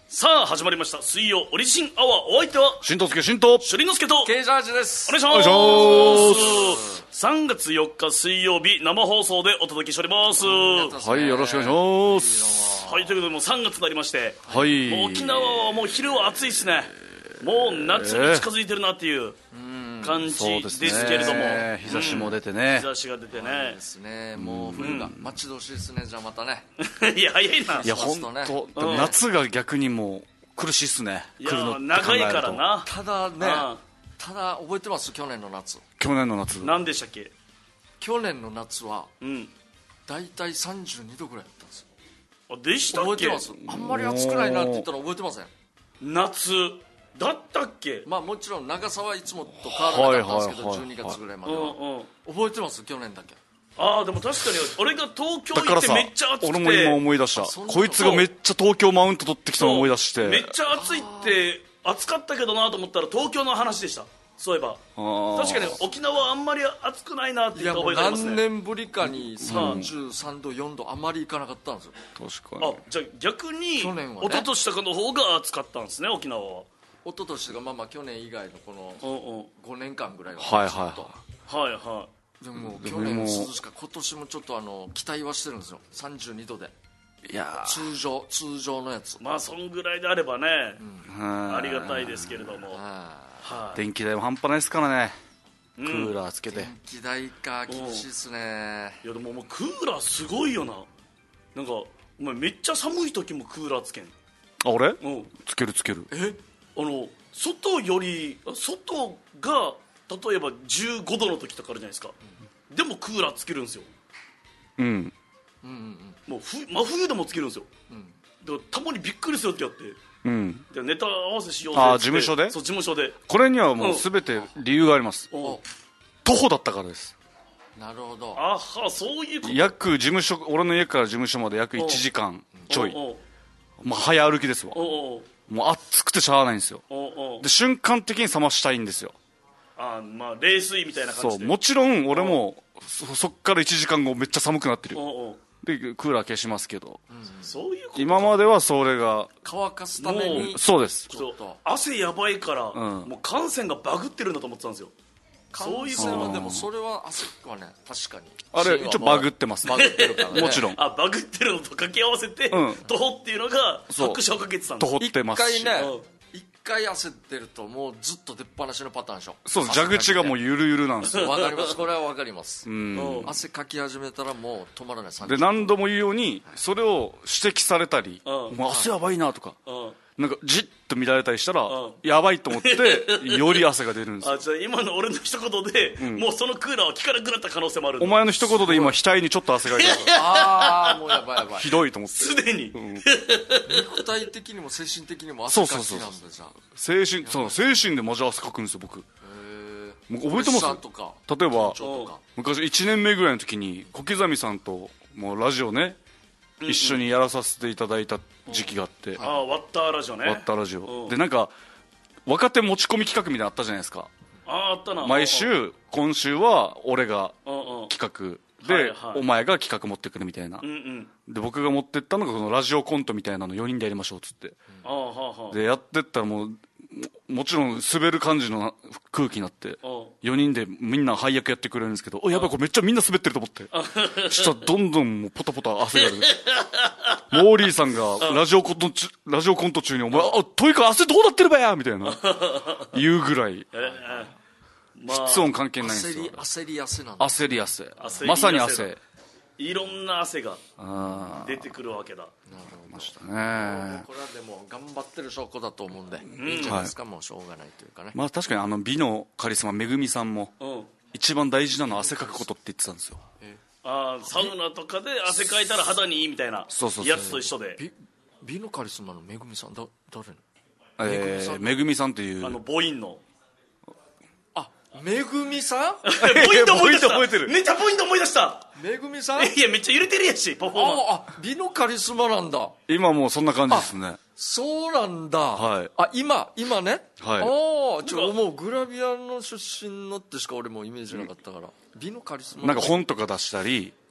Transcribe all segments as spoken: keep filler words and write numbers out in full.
さあ始まりました水曜オリジンアワー。お相手はしんとすけしんとしゅりのすけとケイジャージです。 お願いします。 お願いしますさんがつよっか水曜日生放送でお届けしております。 はい、よろしくお願いします。 はい、ということでもうさんがつになりまして、 はいもう沖縄はもう昼は暑いですね。もう夏に近づいてるなっていう感じですけれども、 ね、日差しも出てね、 日差しが出てねですね、もう冬が待ち遠しいですね。じゃあまたねいや早いな。 いや本当、うん、夏が逆にもう苦しいっすね。 いや来るのって長いからな。 ただね、 ああただ覚えてます？去年の夏去年の夏何でしたっけ？ 去年の夏はうんだいたいさんじゅうにどぐらいだったんですよ。 あでしたっけ？ 覚えてます？あんまり暑くないなって言ったら覚えてません？ 夏だったっけ？ まあもちろん長さはいつもと変わらなかったんですけど、 はいはいはいじゅうにがつぐらいまでは、 うんうん覚えてます？去年だけ。 ああでも確かに俺が東京だからさ行ってめっちゃ暑くて、 俺も今思い出した。 そんなこいつがめっちゃ東京マウント取ってきたのを思い出して、 めっちゃ暑いって暑かったけどなと思ったら東京の話でした。そういえば確かに沖縄あんまり暑くないなってい言ったやもう何覚えがありますね。 年ぶりかにさんじゅうさんどよんどあまりいかなかったんですよ。 確かにあじゃあ逆に去年はね一昨年とかの方が暑かったんですね沖縄は。 一昨年がまあまあ去年以外のこのうんうんごねんかんぐらいははいはいずっとはいはでもでも去年涼しか今年もちょっとあの期待はしてるんですよ。さんじゅうにどでいや通常通常のやつ、 い。まあそんぐらいであればね、 ーありがたいですけれども、 あはい、 電気代も半端ないですからね、 うんクーラーつけて。 電気代か厳しいっすね。 いやでももうクーラーすごいよな。なんかお前めっちゃ寒い時もクーラーつけん。 あ、俺うんつけるつける。 えあの外より外が例えばじゅうごどの時とかあるじゃないですか、うん、でもクーラーつけるんですよ。 うんうんうんもうふ真冬でもつけるんですよ、 うんうんだからたまにびっくりする時あって、 うんでネタ合わせしようぜあーって事務所でそう事務所でこれにはもう全て理由があります。 お徒歩だったからです。 なるほど。 あはそういうこと。 約事務所、俺の家から事務所まで約いちじかんちょい、 おうまあ、早歩きですわ。 おうおうもう暑くてしゃあないんですよ。 おうおうで瞬間的に冷ましたいんですよ。 あまあ冷水みたいな感そじで。 うもちろん俺もそ, そっからいちじかんごめっちゃ寒くなってる。 おうおうでクーラー消しますけど、 そういうこと。 今まではそれが乾かすためにそうです。 そうちょっと汗やばいから、 うんもう汗腺がバグってるんだと思ってたんですよ。そういうこと感染はでもそれは汗はね確かにあれ一応バグってますね。 バグってるからねもちろんあバグってるのと掛け合わせて、 うん徒歩っていうのがそう拍車をかけてたんです。 徒歩ってますし、 一回ねうん一回汗出るともうずっと出っ放しのパターンでしょ。 そうです。蛇口がもうゆるゆるなんですよ。 わかりますこれはわかります、 うんうん汗かき始めたらもう止まらない。 で何度も言うようにそれを指摘されたり、 うんもう汗やばいなとか、 うんなんかじっと見られたりしたら、 うんやばいと思ってより汗が出るんですよ。 あじゃあ今の俺の一言で、もうそのクーラーは効かなくなった可能性もあるんだ。 お前の一言で今額にちょっと汗がいてるああもうやばいやばいひどいと思って。 すでに、 肉体的にも精神的にも汗かきなんでそうそうそうじゃあ精神そう精神でマジ汗かくんですよ僕。 へーもう覚えてますプレッシャーとか例えば緊張とか昔いちねんめぐらいの時に小刻みさんともうラジオね、一緒にやらさせていただいた時期があって、 ああワッターラジオね。 ワッターラジオ、 うんでなんか若手持ち込み企画みたいなのあったじゃないですか。 あああったな。 毎週今週は俺がうんうん企画で、 はいはいお前が企画持ってくるみたいな、 うんうんで僕が持ってったのがこのラジオコントみたいなのよにんでやりましょうっつって、 ああはあはあでやってったらもうももちろん滑る感じの空気になってうんよにんでみんな配役やってくれるんですけど、おやばいこれめっちゃみんな滑ってると思ってそしたらどんどんもうポタポタ汗が出てモーリーさんがラジオコント中ラジオコント中にお前あとにかく汗どうなってるばやみたいな言うぐらいええまあ室温関係ないんですよ。 焦り焦り汗なんだ。 焦り汗焦り汗まさに汗いろんな汗があ出てくるわけだ。 りましたね。 これはでも頑張ってる証拠だと思うんで、いいんじゃないですか、もうしょうがないというかね。 まあ確かにあの美のカリスマめぐみさんもうん一番大事なのは汗かくことって言ってたんですよ。 ああサウナとかで汗かいたら肌にいいみたいなそうそうそうやつと一緒で、 美美のカリスマのめぐみさんだ誰の？ えーめぐみさんっていうあの母音のあめぐみさん？ ポイント思い出した。 ポイント覚えてるめっちゃポイント思い出した。 めぐみさん？ いやめっちゃ揺れてるやしパフォーマンス。 ああ美のカリスマなんだ。 今もうそんな感じですね。 そうなんだ。 はいあ今今ね。 はいああちょもうグラビアの出身のってしか俺もイメージなかったから。美のカリスマ。 なんか本とか出したり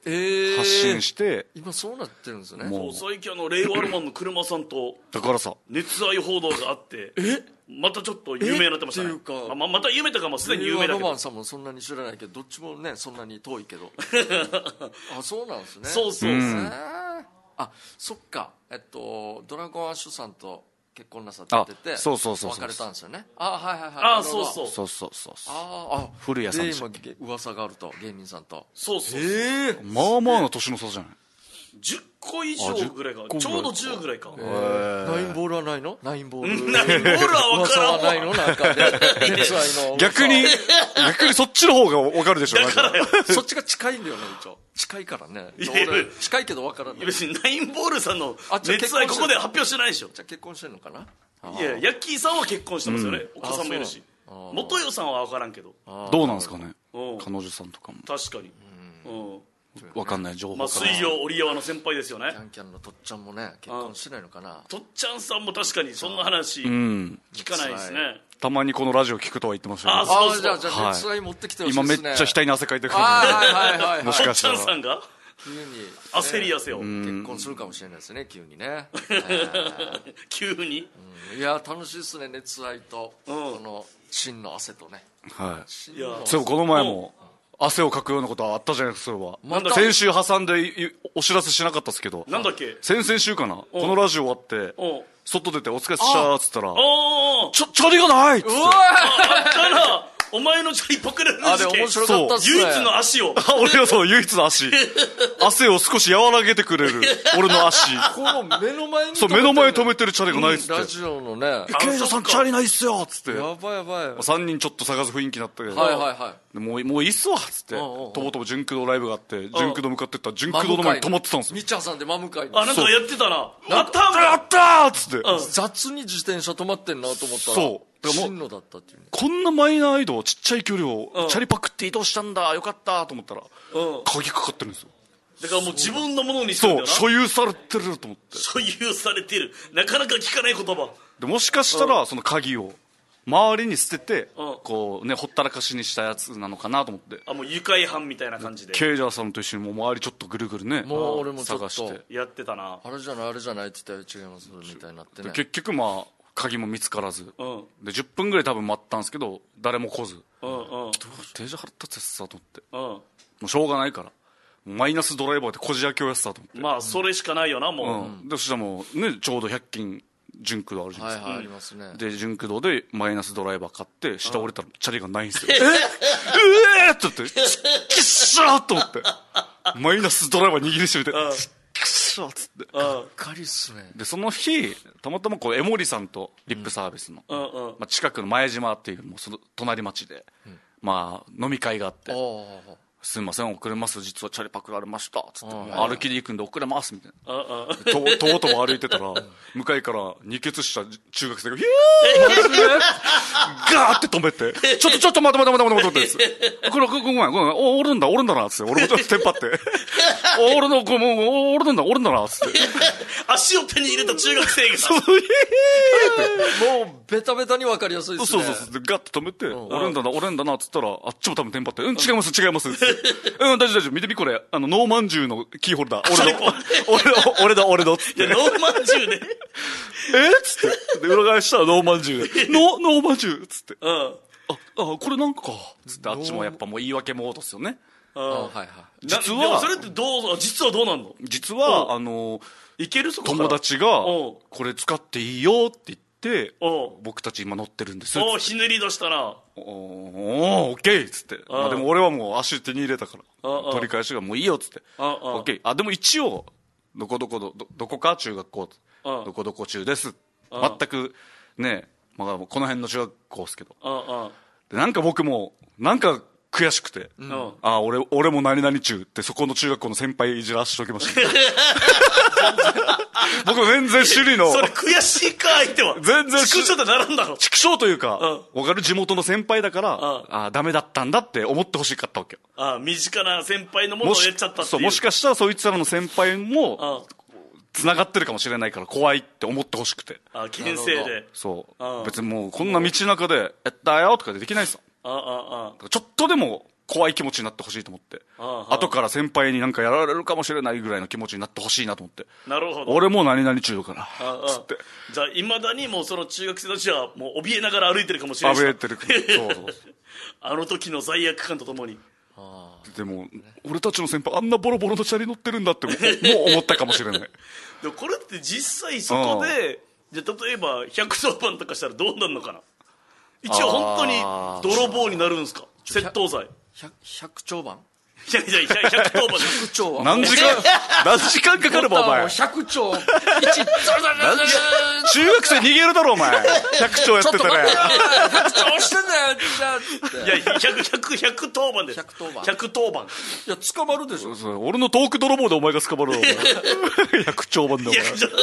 えー、 発信して、 今そうなってるんですね。 そう最近あのレイワルマンの車さんとだからさ熱愛報道があってえまたちょっと有名になってましたね。 えっていうかままた有名とかもすでに有名だけどレイワルマンさんもそんなに知らないけどどっちもねそんなに遠いけどあそうなんですね。 そうそう、 えー、あそっかえっとドラゴンアッシュさんと結婚なさっててそうそうそうそう別れたんですよね。あはいはいはいあそうそうそうそうそうそうああ古谷さんでしょ。 で今噂があると芸人さんとそうそうそう、 ええまあまあの年の差じゃない。 じゅっこ以上ぐらいかあちょうどじゅうぐらいか、 えーナインボールはないのナインボールナインボールは分からんわ噂はないのなんかね熱愛の逆に逆にそっちの方が分かるでしょ。 だからよそっちが近いんだよね一応近いからねいや俺近いけど分からない。 別にナインボールさんのあじゃあ熱愛ここで発表してないでしょ。 じゃあ結婚してんのかな。 いやヤッキーさんは結婚してますよね、 うんお子さんもいるしあそう元代さんは分からんけどどうなんですかねうん彼女さんとかも確かにうん分かんない情報まあ、 か水曜織山の先輩ですよねキャンキャンのとっちゃんもね結婚してないのかな。 とっちゃんさんも確かにそんな話うん聞かないですね。 たまにこのラジオ聞くとは言ってましたあけどそうそうあじゃあじゃあはい熱愛持ってきてほしい今めっですね。 ちゃ額に汗かいてるあはいはいはいはいもしとっちゃかしたらんさんが急に焦り汗を結婚するかもしれないですね急にね、えー急にうんいや楽しいですね熱愛と、 うんこの真の汗とねはいいや真の汗そうこの前も汗をかくようなことはあったじゃないですか。それはなんだっけ先週挟んでいお知らせしなかったですけどなんだっけ先々週かなこのラジオ終わっておう外出てお疲れっしたっつったらおーちょチャリがないっつってうわあったなお前のチャリパクられるあで事件面白かったっすね唯一の足をあ俺がそう唯一の足汗を少し和らげてくれる俺の足この目の前にそう目の前に止めてるチャリがないっつってラジオのね刑事さんチャリないっすよっつってやばいやばいはいさんにんちょっと探す雰囲気になったけど、 はいはでもうもういいっすわっつってんうんうんとぼとぼ純駆動ライブがあって純駆動向かってったら純駆動の前に止まってたんですよみっちゃんさんで真向かいにあなんかやってたなあったやったーっつって、 うん雑に自転車止まってんなと思ったらそうだからもう真のだったっていうねこんなマイナー移動ちっちゃい距離をうんチャリパクって移動したんだよかったと思ったらうん鍵かかってるんですよ。 だからもう自分のものにしてるんだそうよな所有されてると思って所有されてるなかなか聞かない言葉でもしかしたらその鍵を周りに捨ててうんこうねほったらかしにしたやつなのかなと思ってあもう愉快犯みたいな感じでケイジャーさんと一緒にもう周りちょっとぐるぐるねもう俺もちょっと探してやってたなあれじゃないあれじゃないって言ったら違いますみたいになってねで結局まあ鍵も見つからずうんでじゅっぷんぐらい多分待ったんですけど誰も来ずうんうん定時払ったっつさと思ってうんもうしょうがないからマイナスドライバーでこじ開けをやってたと思って、 まあそれしかないよなもう、 うん、でそしたらもうねちょうどひゃく均純駆動あるじゃないですか、 はいはいありますねで純駆動でマイナスドライバー買って下降りたらチャリがないんですよええーって言ってきっしゃーと思ってマイナスドライバー握りしめてうんきっしゃーっつってうんかりっすねでその日たまたまこう江森さんとリップサービスの、 うんうんまあ、近くの前島っていうもうその隣町で、まあ飲み会があっておすいません遅れます実はチャリパクられましたつってうん歩きで行くんで遅れますみたいなうんうんととぼとぼ歩いてたら向かいから二血した中学生がヒューガーって止めてちょっとちょっと待って待って待って待って待ってこれごめんごめんごめんおおるんだおるんだなっつって俺もちょっとテンパってお俺のこれもうおるんだおるんだなっつって足を手に入れた中学生がもうベタベタに分かりやすいですねそうそうそうでガッと止めておるんだなおるんだなっつったらあっちも多分テンパってうん違います違いますっつってうん大丈夫大丈夫見てみこれあのノーマンジュのキーホルダー俺の俺の俺の俺のっつっていやノーマンジュねえっつってで裏返したらノーマンジュでノノーマンジュっつってうんああこれなんかかつってあっちもやっぱもう言い訳モードっすよねあはいはい実はなでもそれってどう実はどうなんの実はあのいけるそこから友達がおうこれ使っていいよって言っておう僕たち今乗ってるんですおうひねり出したなおーオッケーっつってまあでも俺はもう足手に入れたからああ取り返しがもういいよっつってああオッケーあでも一応どこどこどどこか中学校ああどこどこ中ですあ全くねまあこの辺の中学校ですけどうんでなんか僕もなんか悔しくて、 うんうんあ俺俺も何々中ってそこの中学校の先輩いじらしときました僕全然首里のそれ悔しいか相手は全然畜生ってなるんだろ畜生というか、 う分かる地元の先輩だから、 んあダメだったんだって思ってほしかったわけよああ身近な先輩のものをもしやっちゃったっていうそうもしかしたらそいつらの先輩もあ繋がってるかもしれないから怖いって思ってほしくてあ牽制でそううん別にもうこんな道中で「やったよ」とかでできないですよあああちょっとでも怖い気持ちになってほしいと思って、 ああ後から先輩になんかやられるかもしれないぐらいの気持ちになってほしいなと思って。 なるほど。 俺も何々中だからああつって。 じゃあいまだにもうその中学生たちはもう怯えながら歩いてるかもしれないしあぶえてるそうそうあの時の罪悪感とともに。 でも俺たちの先輩あんなボロボロのチャリ乗ってるんだってもう思ったかもしれないでもこれって実際そこでじゃあ例えばひゃくとおばんとかしたらどうなるのかな。一応本当に泥棒になるんですか。窃盗罪。 百百丁番いやいやいやひゃくとおばん百丁は何時間何時間かかるばお前。 百丁一中学生逃げるだろお前百丁やってたら百丁押してんだよじゃあつっていやひゃく、ひゃく、ひゃくとおばんです。 百当番百とおばん。 いや捕まるでしょ。 そう俺のトーク泥棒でお前が捕まるわお前百丁番でお前。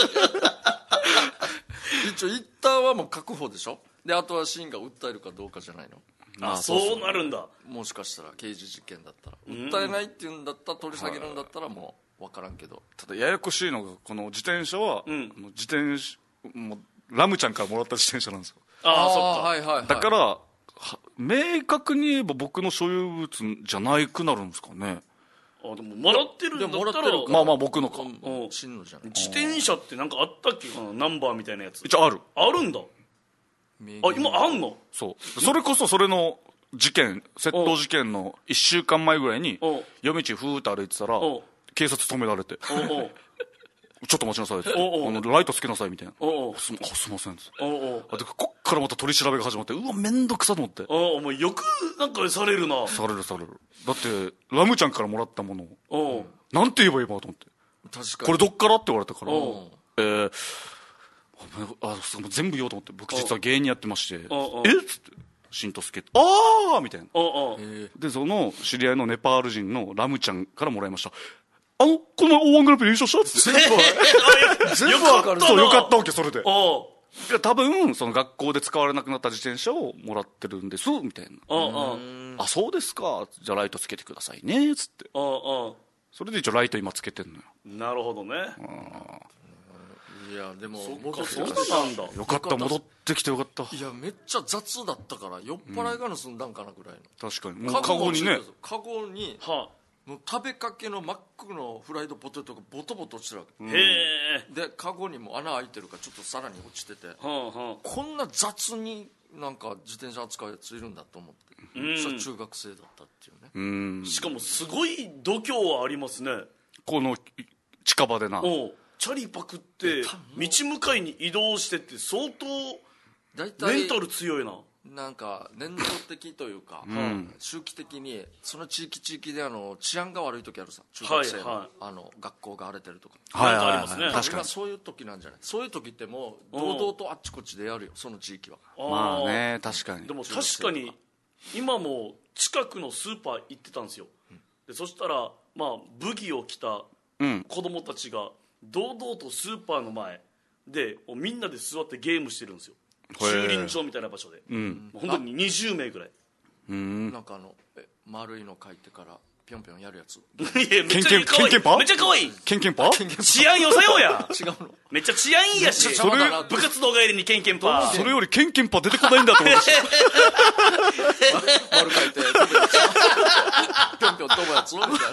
一応一旦はもう確保でしょ。であとはシンが訴えるかどうかじゃないの。 あそうなるんだ。 もしかしたら刑事事件だったら訴えないっていうんだったら取り下げるんだったらもう分からんけど。ただややこしいのがこの自転車は、 うん、 この自転車もうラムちゃんからもらった自転車なんですよ。 ああそっか、 はいはいはい、 だから明確に言えば僕の所有物じゃないくなるんですかね。 あでももらってるんだったらまあまあ僕のか、 うん、 死ぬじゃない。 自転車ってなんかあったっけかなナンバーみたいなやつ。 一応あるあるんだ。あ今あんの。 そうそれこそそれの事件窃盗事件のいっしゅうかんまえぐらいに夜道ふーっと歩いてたら警察止められておうちょっと待ちなさいっておうおうあのライトつけなさいみたいな。 おうすあすいませんっておうおうあでこっからまた取り調べが始まってうわめんどくさと思って。 ああもうよくなんかされるな。 されるされる。だってラムちゃんからもらったものをおうなんて言えばいいかと思って。 確かにこれどっからって言われたからおうえーあそう全部言おうと思って僕実は芸人やってましておうえっつってしんとすけああみたいな。 おうおうでその知り合いのネパール人のラムちゃんからもらいました。あのこの前 オーワン グランプリ優勝したっつって全部わかる。 そうよかったわけそれで。 おういや多分その学校で使われなくなった自転車をもらってるんですみたいな。 おうおうあそうですかじゃあライトつけてくださいねっつっておうおうそれで一応ライト今つけてんのよ。 なるほどね。 いやでも戻ってきそうたんだ。 よかった戻ってきてよかった。 いやめっちゃ雑だったから酔っ払いが盗んだんかなぐらいの、 確かにもうカゴにねカゴにはもう食べかけのマックのフライドポテトがボトボト落ちてるわけ、 あ、へえ。 でカゴにも穴開いてるからちょっとさらに落ちてて、 はあはこんな雑になんか自転車扱うやついるんだと思って、 うんそしたら中学生だったっていうね。 うんあ。しかもすごい度胸はありますね。 この近場でなおうチャリパクって道向かいに移動してって相当大体メンタル強いな。 なんか年度的というか、 ん周期的にその地域地域であの治安が悪い時あるさ中学生の,、 はいはいあの学校が荒れてるとか、 はいなんかありますね。 確かに今そういう時なんじゃない。そういう時ってもう堂々とあっちこっちでやるよその地域は。 まあね確かにでも確かに今も近くのスーパー行ってたんですよ。でそしたらまあブギを着たうん子供たちが堂々とスーパーの前でみんなで座ってゲームしてるんですよ。駐輪場みたいな場所で、 うん本当ににじゅうめいぐらい。 うんなんかあのえ丸いの書いてからピョンピョンやるやつ。 いやめっちゃケンケン可愛いケンケンパめっちゃ可愛い。 ケンケンパ治安良さようや。 違うの。 めっちゃ治安いいやし。 めっちゃ邪魔だな部活動帰りにケンケンパそれよりケンケンパ出てこないんだと思いました丸書いて飛ぶやつピョンピョン飛ぶやつみたいな。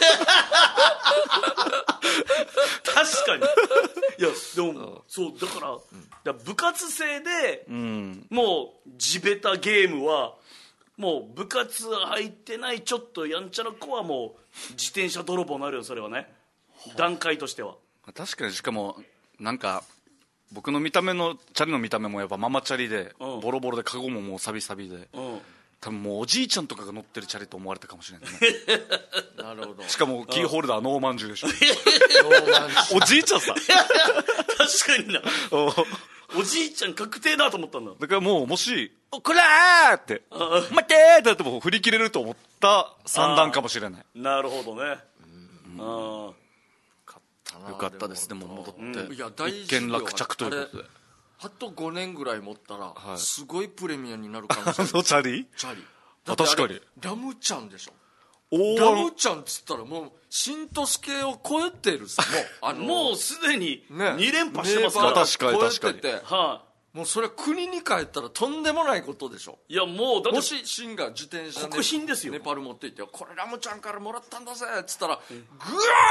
確かに。いやでもそうだから、だから部活生で、 うんもう地べたゲームはもう部活入ってないちょっとやんちゃな子はもう自転車泥棒になるよそれはね、段階としては。 確かにしかもなんか僕の見た目のチャリの見た目もやっぱママチャリでうんボロボロでカゴももうサビサビでうん多分もうおじいちゃんとかが乗ってるチャリと思われたかもしれないねなるほど。 しかもキーホルダーノーマンジュでしょローマンチおじいちゃんさ確かにな。おじいちゃん確定だと思ったんだ。 だからもうもし「おこらー!」って「待ってー!」ってなっても振り切れると思った三段かもしれない。 なるほどね。あよかったですでも戻っていや大一事よ件落着ということで。 あれあとごねんぐらい持ったら、 はいすごいプレミアになるかもしあれないのチャリチャリあだってあれ確かにラムちゃんでしょ。 大ラムワンちゃんっつったらもうしんとすけを超えてるさもうああのもうすでにねに連覇してます名から。 確かに確かに超えててはもうそれは国に帰ったらとんでもないことでしょ。 いやもうだってもしシンが自転車で国賓ですよネパール持って行ってこれラムちゃんからもらったんだぜっつったら、うん、ぐわ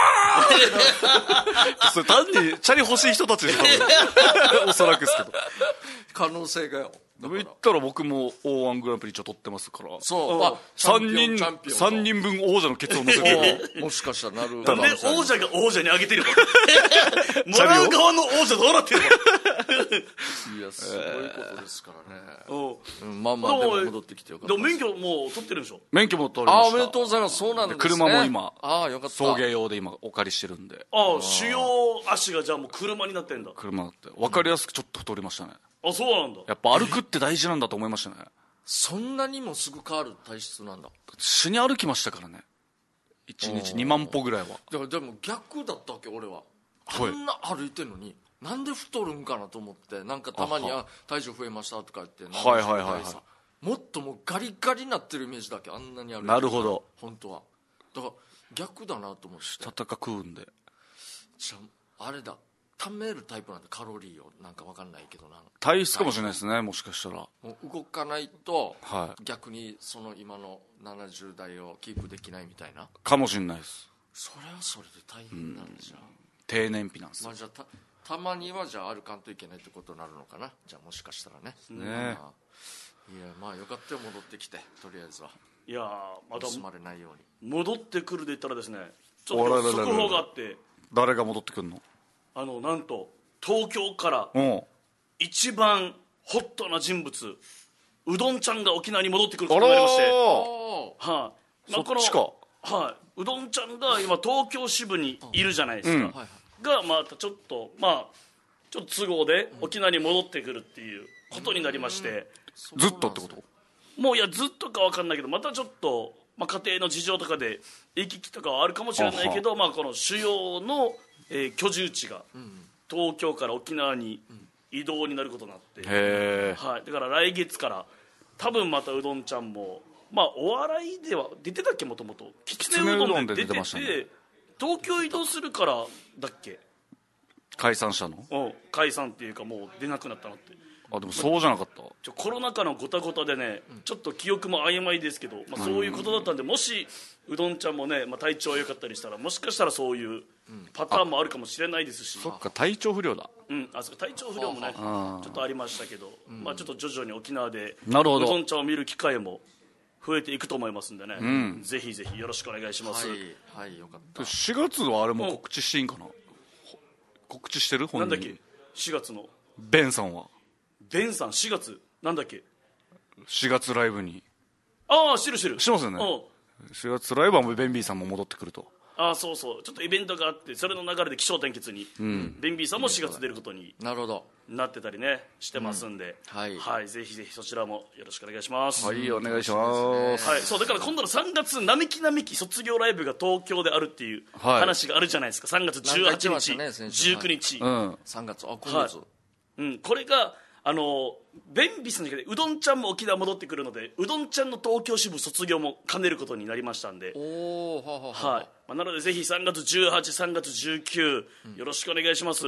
ーそれ単にチャリ欲しい人たちでしょおそらくですけど可能性がよ。だから言ったら僕も オーワン グランプリ一応取ってますからそう、あ、 さんにんさんにんぶん王者のケツを乗せてもしかしたらなるなんで王者が王者にあげてるのもらう側の王者どうなってるのいやすごいことですからね、 うんうん、まあまあでも戻ってきてよかったでも免許もう取ってるんでしょ。 免許も取りました。 あ、おめでとうございます。そうなんですね。 車も今あ、よかった送迎用で今お借りしてるんで。 ああ、主要足がじゃあもう車になってんだ。 車だって分かりやすくちょっと太りましたね、 あ、そうなんだ。 やっぱ歩くって大事なんだと思いましたね。 そんなにもすぐ変わる体質なんだ。 死に歩きましたからね、いちにちにまん歩ぐらいは。 だからでも逆だったわけ俺は。 はいあんな歩いてんのになんで太るんかなと思って、なんかたまにあはあ体重増えましたとか言って、 はいはいはいはいさもっともうガリガリになってるイメージだけ、あんなに歩いてる。 なるほど。 本当はだから逆だなと思って。 したたか食うんで。 じゃああれだ、貯めるタイプなんでカロリーをなんか分かんないけどな、 体質かもしれないですね、もしかしたら。 もう動かないと、 はい、 逆にその今のななじゅう代をキープできないみたいな。 かもしれないです。 それはそれで大変なんじゃ、 低燃費なんですよ、 まあ、じゃあ た, たまにはじゃあ歩かんといけないってことになるのかな、じゃあもしかしたらね。 ねまあ、いやまあよかったよ戻ってきて、とりあえずは。 いやまた盗まれないように戻ってくるで言ったらですね、ちょっと速報があって、 誰が戻ってくるの？ あのなんと東京からうん一番ホットな人物、うどんちゃんが沖縄に戻ってくることになりまして、はい、あ、 まあ、そっちか。 はい、うどんちゃんが今東京支部にいるじゃないですか、 うん、 がまたちょっとまあちょっと都合で沖縄に戻ってくるっていうことになりまして、 ずっとってこと？ もういやずっとか分かんないけど、またちょっと、まあ、家庭の事情とかで行き来とかはあるかもしれないけど、まあ、この主要の、えー、居住地が東京から沖縄に移動になることになって、 へはい、だから来月から多分またうどんちゃんも、まあ、お笑いでは出てたっけ、もともときつねうどんで出てて、東京移動するからだっけ、 解散したの？ うん、解散っていうかもう出なくなったのって。 あ、でもそうじゃなかった。 ちょコロナ禍のごたごたでね、ちょっと記憶も曖昧ですけど、まあ、そういうことだったんで、もしうどんちゃんもね、まあ、体調良かったりしたら、もしかしたらそういうパターンもあるかもしれないですし、 そっか、体調不良だ。 うん、あそこ体調不良もねちょっとありましたけど、まあ、ちょっと徐々に沖縄でうなるほどどんちゃんを見る機会も増えていくと思いますんでね、うん、ぜひぜひよろしくお願いします。 はい、はい、よかった。 しがつはあれも告知していいんかな？告知してる？本人なんだっけしがつのベンさんはベンさんしがつなんだっけ、 しがつライブに。 ああ、してるしてるしてますよね。しがつライブはベンビーさんも戻ってくると。 ああ、そうそう、ちょっとイベントがあって、それの流れで起承転結に、うん、ベンビーさんもしがつ出ることになるほどなってたりねしてますんで、 うん、はい、 はい、ぜひぜひそちらもよろしくお願いします。 はい、お願いします。 はい、そうだから今度のさんがつ並木並木卒業ライブが東京であるっていう話があるじゃないですか。さんがつじゅうはちにち、ね、じゅうくにち、 はい、うん、 さんがつ、あ、今月、 はい、うん、これがあのベンビスの中でうどんちゃんも沖縄戻ってくるので、うどんちゃんの東京支部卒業も兼ねることになりましたんで、 おー、ははは、 はい、まあ、なのでぜひさんがつじゅうはち、さんがつじゅうく、うん、よろしくお願いします、うん、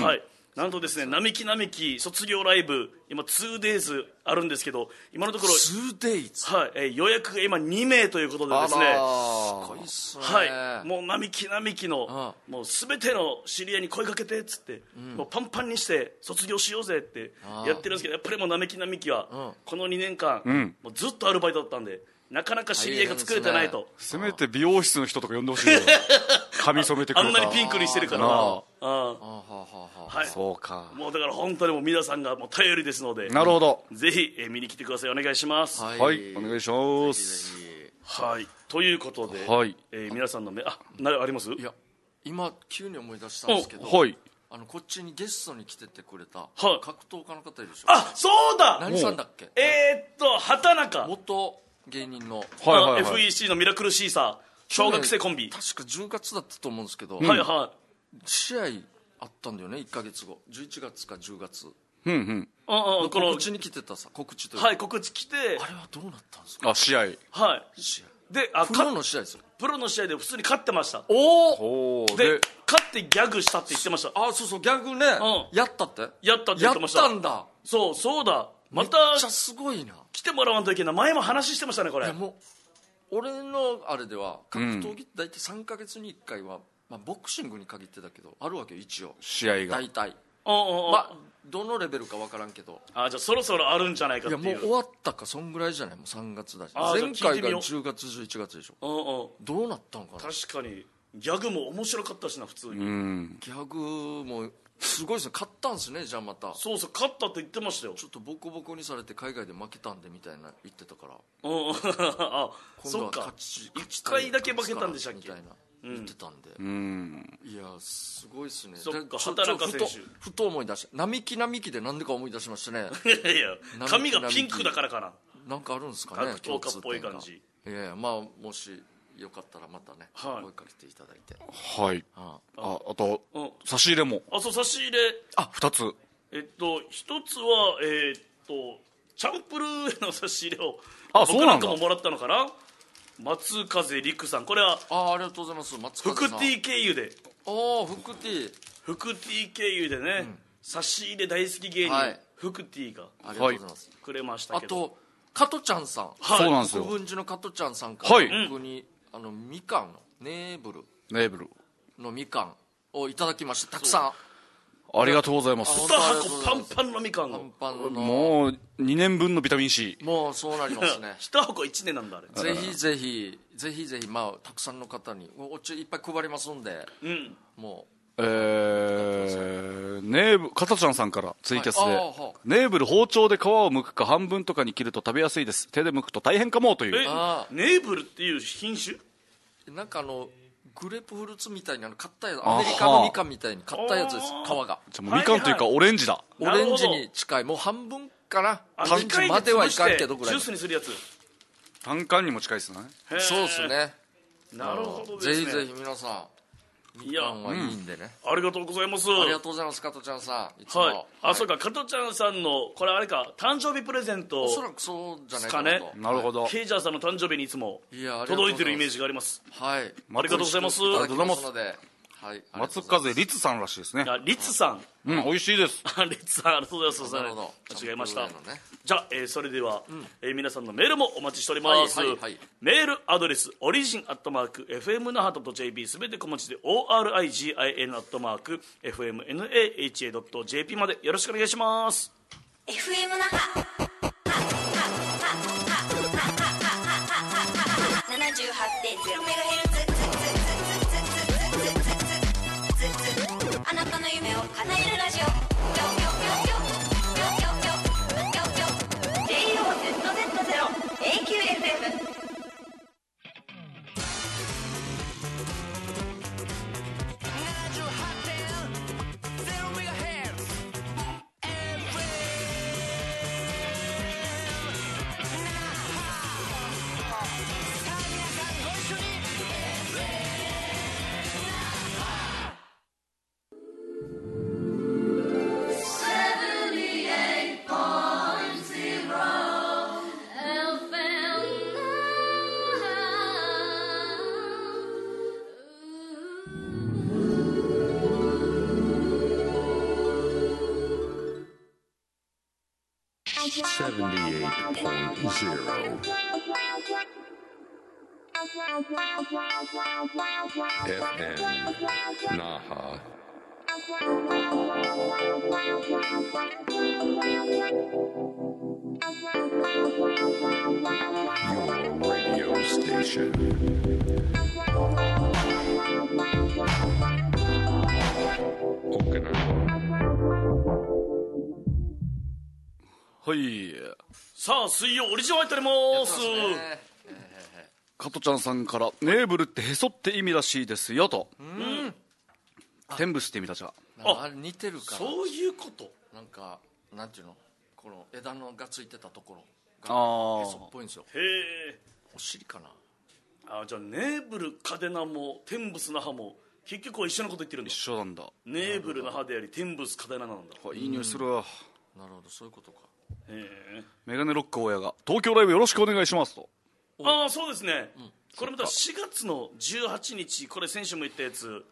はい、なんとですね、並木並木卒業ライブ今 ツーデイズ あるんですけど、今のところツーデイズ、 はい、えー、予約が今にめいということでですね、 すごいっすね、 はい、もう並木並木のもう全ての知り合いに声かけてっつって、うん、もうパンパンにして卒業しようぜってやってるんですけど、やっぱりもう並木並木はこのにねんかん、うん、もうずっとアルバイトだったんでなかなか知り合いが作れてないと、ね、 せめて美容室の人とか呼んでほしいよ髪染めてくれたあんなにピンクにしてるからなああ、 はい、そうか、 もうだから本当にもう皆さんがもう頼りですので、 なるほど、 ぜひ、えー、見に来てください、お願いします。 はい、はい、お願いします。 はい、ということで、 はい、 えー、皆さんの目あなあります？ いや今急に思い出したんですけど、 はい、 あのこっちにゲストに来ててくれた格闘家の方いるでしょ。 あ、そうだ、 何さんだっけ、 えー、っと畑中元芸人の、 はいはいはい、 エフイーシー のミラクルシーサー小学生コンビ、 確かじゅうがつだったと思うんですけど、 うん、はいはい、 試合あったんだよね、いっかげつご、じゅういちがつかじゅうがつ、 うんうん、 ああ告知に来てたさ、告知というか、 はい、告知来て、あれはどうなったんですか？ あ、試合、 はい、 試合で、あ、 プロの試合ですよ、 プロの試合で普通に勝ってました。 おおで、勝ってギャグしたって言ってました。 あ、そうそう、ギャグね、うん、やったってやったって言ってました。 やったんだ。 そうそうだ、まためっちゃすごいな。 来てもらわんといけない。前も話してましたねこれ。 いやもう俺のあれでは格闘技って大体さんかげつにいっかいは、まあ、ボクシングに限ってだけどあるわけよ一応試合が大体おうおうおう、 まあどのレベルか分からんけど、 あじゃあそろそろあるんじゃないかっていう。 いやもう終わったかそんぐらいじゃない、もうさんがつだし、 あ前回がじゃあ聞いてみようじゅうがつじゅういちがつでしょ。 おうおう、 どうなったんかな。 確かにギャグも面白かったしな普通に、 うんギャグもすごいですね。勝ったんですね。じゃあまたそうそう勝ったって言ってましたよ。 ちょっとボコボコにされて海外で負けたんでみたいな言ってたから、 おうあ今度はそっか勝ち一回だけ負けたんでしたっけみたいな言ってたんで、 うんいやすごいですね。 そっかでちょ畑中選手ちょふとふと思い出した。並木並木でなんでか思い出しましたね。 いやいや髪がピンクだからかな。 なんかあるんですかね、 格闘家っぽい感じ。 いやいや、まあもしよかったらまたね、 はい声かけていただいて。 はいあああとうん差し入れもあそう差し入れ、 ふたつえっと一つはえーっとチャンプルーへの差し入れを僕あそうなだなんんかももらったのかな。松風陸さん、これはあ、ありがとうございます。松福風さん。 T 経由でおお、福 T。 福 T 経由でね、差し入れ大好き芸人、 はい福 T がありがとうございます。 くれましたけど、 あと加トちゃんさん、 はいそうなんですよ国分寺の加トちゃんさんからはい僕に、あのみかんのネーブルネーブルのみかんをいただきました。たくさありがとうございますあに箱パンパンのみかんんパをンパンのもうにねんぶんのビタミン C もうそうなりますね。 いち箱いちねんなんだあれ。 ぜひぜひぜひぜひ、まあたくさんの方にお茶いっぱい配りますんで、 うんもえー、ネーブ加トちゃんさんからツイキャスで、 はいあーはあネーブル包丁で皮を剥くか半分とかに切ると食べやすいです、手で剥くと大変かもというえあネーブルっていう品種。 うなんかあのグレープフルーツみたいなの買ったやつ、 あアメリカのみかんみたいに買ったやつです。皮がじゃあもうみかんというかオレンジだ、 オレンジに近い、もう半分かな。 あオレンジまではいかんけどぐらいジュースにするやつ。 単価にも近いですね。 へーそうですね。 なるほどですね。 ぜひぜひ皆さんみかんはいいんでね。 ありがとうございます。 ありがとうございます加トちゃんさん、いつも。 はい、あ、そうか、加トちゃんさんのこれあれか誕生日プレゼントおそらくそうじゃないかなと。 ですかなるほど、 ケイジャーさんの誕生日にいつもいやありがとうございます届いてるイメージがあります。 はい。 ありがとうございますありがとうございますので、はい。 松風律さんらしいですね。 あリツさん、 うん、美味しいです。 あリツさんありがとうございます。 なるほど。 間違えました。 チャンプルーのねじゃあ、えーそれでは、えー皆さんのメールもお待ちしております、 はいはいはいメールアドレスオリジンアットマーク エフエム 那覇 .jp すべて小文字で オーアールアイジン アットマーク エフエム ナハ ドット ジェーピー までよろしくお願いします。 エフエム 那覇 ななじゅうはちてんゼロメガヘルツ あなたの夢を叶えるラジオ ジェイオーゼットゼットゼロ エーキューエフエム seventy-eight point zero F M Naha. Your radio station. Okinawa. はいさあ水曜オリジナル入っておりますそうですね。 加トちゃんさんからネーブルってへそって意味らしいですよと、天ブスって意味だじゃあなんかあれ似てるから。 そういうこと。 なんかなんていうの、この枝のがついてたところあーがへそっぽいんですよ。 へえ。 お尻かな。 あ、じゃあネーブルカデナもテンブス那覇も結局は一緒のこと言ってるんだ一。緒なんだ。 ネーブル那覇でありテンブスカデナなんだ。 いい匂いするわ。 なるほど、そういうことか。 へえ。 メガネロック親が東京ライブよろしくお願いしますと。 ああそうですね、これまたしがつのじゅうはちにち、これ先週も言ったやつ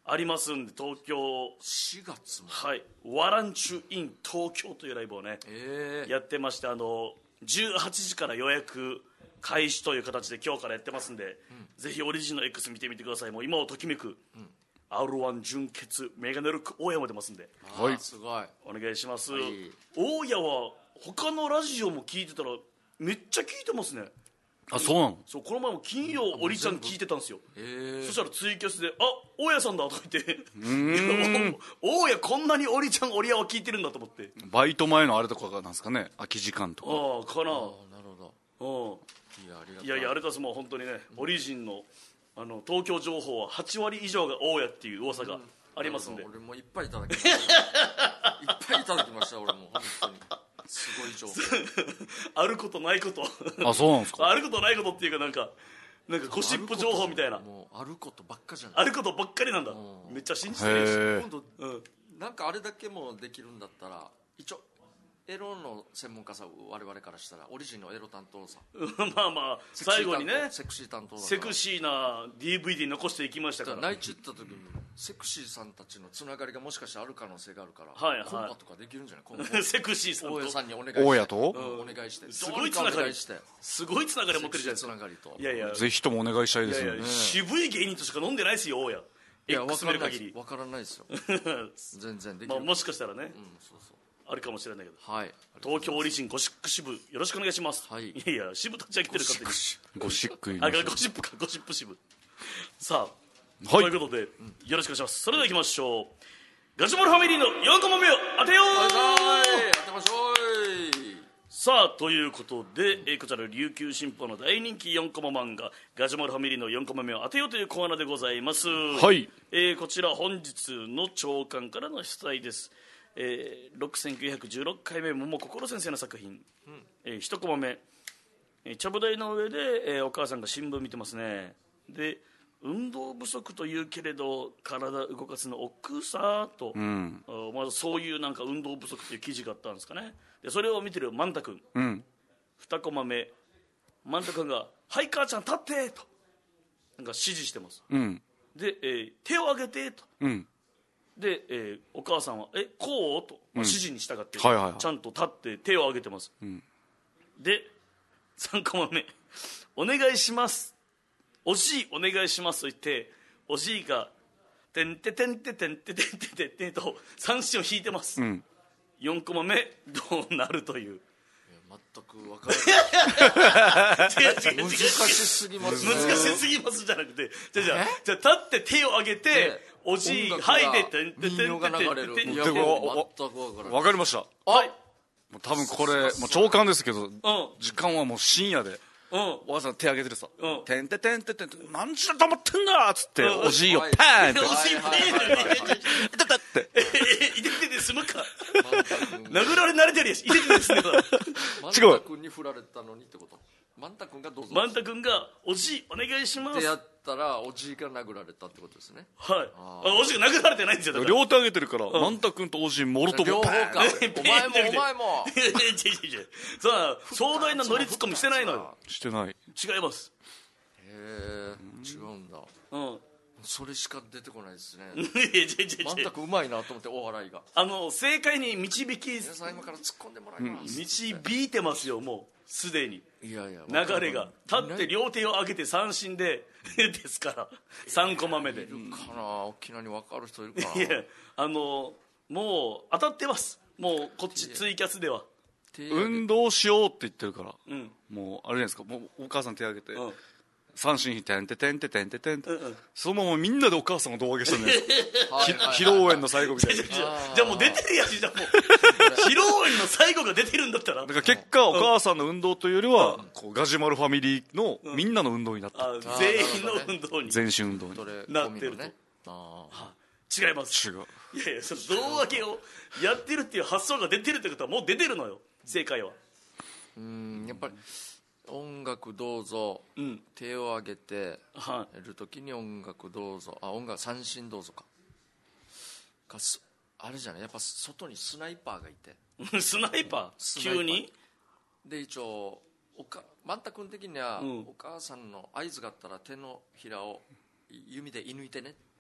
ありますんで、東京しがつも、 はいワランチュイン東京というライブをね、 えー、 やってまして、あのじゅうはちじから予約開始という形で今日からやってますんで、うん、ぜひオリジンの X 見てみてください。もう今をときめく、うん、アールワン 準決メガネルック大家も出ますんで、 はい、すごいお願いします、 はい、 大家は他のラジオも聞いてたらめっちゃ聞いてますね。 あ、そうなの。 そう、この前も金曜おりちゃん聞いてたんですよ。そしたらツイキャスで「あ、大家さんだ」とか言って、うーん大家こんなにおりちゃんおりやは聞いてるんだと思って。 バイト前のあれとかがなんですかね、空き時間とか。 ああかな。あ、 なるほど。 うん、 いや、ありがとう。 いやいや、あれです。もう本当にね、オリジンのあの東京情報ははちわり以上が大家っていう噂がありますんで、 俺もいっぱいいただきましたいっぱいいただきました俺も本当にすごい情報あることないことあ、そうなんですか。 あることないことっていうか、なんかなんかゴシップ情報みたいな、 もうあることばっかじゃない、 あることばっかりなんだ。めっちゃ信じてるし、 今度、うん、なんかあれだけもできるんだったら、一応エロの専門家さ、我々からしたらオリジンのエロ担当さまあまあ最後にね、 セクシー担当だからセクシーな ディーブイディー 残していきましたから、 内地行った時にセクシーさんたちのつながりがもしかしてある可能性があるから、 はいはい、 コンパとかできるんじゃないセクシーさんと大家さんにお願いして、 大家と、 うん、お願いして、 すごいつながりすごいつながり持ってるじゃないですか。 つながりと、 いやいや、 ぜひともお願いしたいですよね。 いやいや、渋い芸人としか飲んでないですよ大家。 いや、分 X からない見る限り分からないですよ全然できる、 まあ、もしかしたらね、 うん、そうそう、 あるかもしれないけど、 はい、 東京オリジンゴシック支部よろしくお願いします。 はい、 いやいや、支部立ち上げてるかってゴシックあ、ゴシップか、ゴシップ支部。さあ、 はい、 ということで、うん、よろしくお願いします。それでは行きましょう。ガジュマルファミリーのよんコマ目を当てよう。 当てましょう。 さあ、ということで、えー、こちら琉球新報の大人気よんコマ漫画ガジュマルファミリーのよんコマ目を当てようというコーナーでございます。 はい、 えー、こちら本日の朝刊からの出題です。えー、ろくせんきゅうひゃくじゅうろっかいめ桃心先生の作品、うん、えー、いちコマ目、えー、ちゃぶ台の上で、えー、お母さんが新聞見てますね。で、運動不足というけれど体動かすの億劫さと、うん、まずそういうなんか運動不足という記事があったんですかね。でそれを見てるマンタ君、うん、にコマ目、マンタ君が「はい母ちゃん立って」となんか指示してます、うん、で、えー、手を挙げてと、うん、で、えー、お母さんは「えこう?」と、まあ、指示に従って、はいはいはい、ちゃんと立って手を挙げてます、うん、でさんコマ目「お願いします」おじいお願いしますと言って、おじいが「てんててんててんててんててんてん」と三振を引いてます、うん、よんコマ目どうなるという。 全く分からない難しすぎますね。 難しすぎますじゃなくて、じゃあじゃあじゃあ立って手を挙げて、おじいはいでてんててんててんてん。 わかりました。はい、もう多分これもう長官ですけど、時間はもう深夜で、うん、お母さん手挙げてるさ、うん、てんててんててんてん、なんちゅう黙ってんだっつって、うん、おじいをパーンって、おじいパーンって痛たっていててて済むか殴られ慣れてるやし、いててて済むかマンタ君に振られたのにってこと。マンタ君がどうぞ、 マンタ君がおじいお願いしますってやったら、おじいが殴られたってことですね。 はい、あおじいが殴られてないんですよ。 両手上げてるから、うん、マンタ君とおじいもろとも両方かお前もお前もさあ壮大な乗りツッコミしてないのよ。 してない。 違います。 へえ、違うんだ。うん、それしか出てこないですね。マンタ君うまいなと思って、お笑いがあの正解に導き、 皆さん今から突っ込んでもらいます、うん、 導いてますよ。もうすでにいやいや流れが立って両手を上げて三振でですからさんコマ目で。いるかな、沖縄に分かる人いるかな。 いや、あのもう当たってます。もうこっちツイキャスでは運動しようって言ってるから、うん、もうあれじゃないですか。もうお母さん手挙げて、うん、三振引いててんててんててんててん、うんうん、そのままみんなでお母さんを胴上げしたんです披露宴の最後みたいな。じゃあもう出てるやん。じゃあもう披露宴の最後が出てるんだったら、 だから結果お母さんの運動というよりは、うん、こうガジュマルファミリーのみんなの運動になった、うん、 全員の運動に、 全身運動になってると、ね、あ違います。 違う。 いやいや、その胴上げをやってるっていう発想が出てるってことはもう出てるのよ。正解はうーん、やっぱり音楽どうぞ、うん、手を挙げてやるときに音楽どうぞ、あ、音楽三振どうぞかか、あれじゃない、やっぱ外にスナイパーがいてスナイパー急にで、一応おかマンタ君的には、うん、お母さんの合図があったら手のひらを弓で射抜いてね、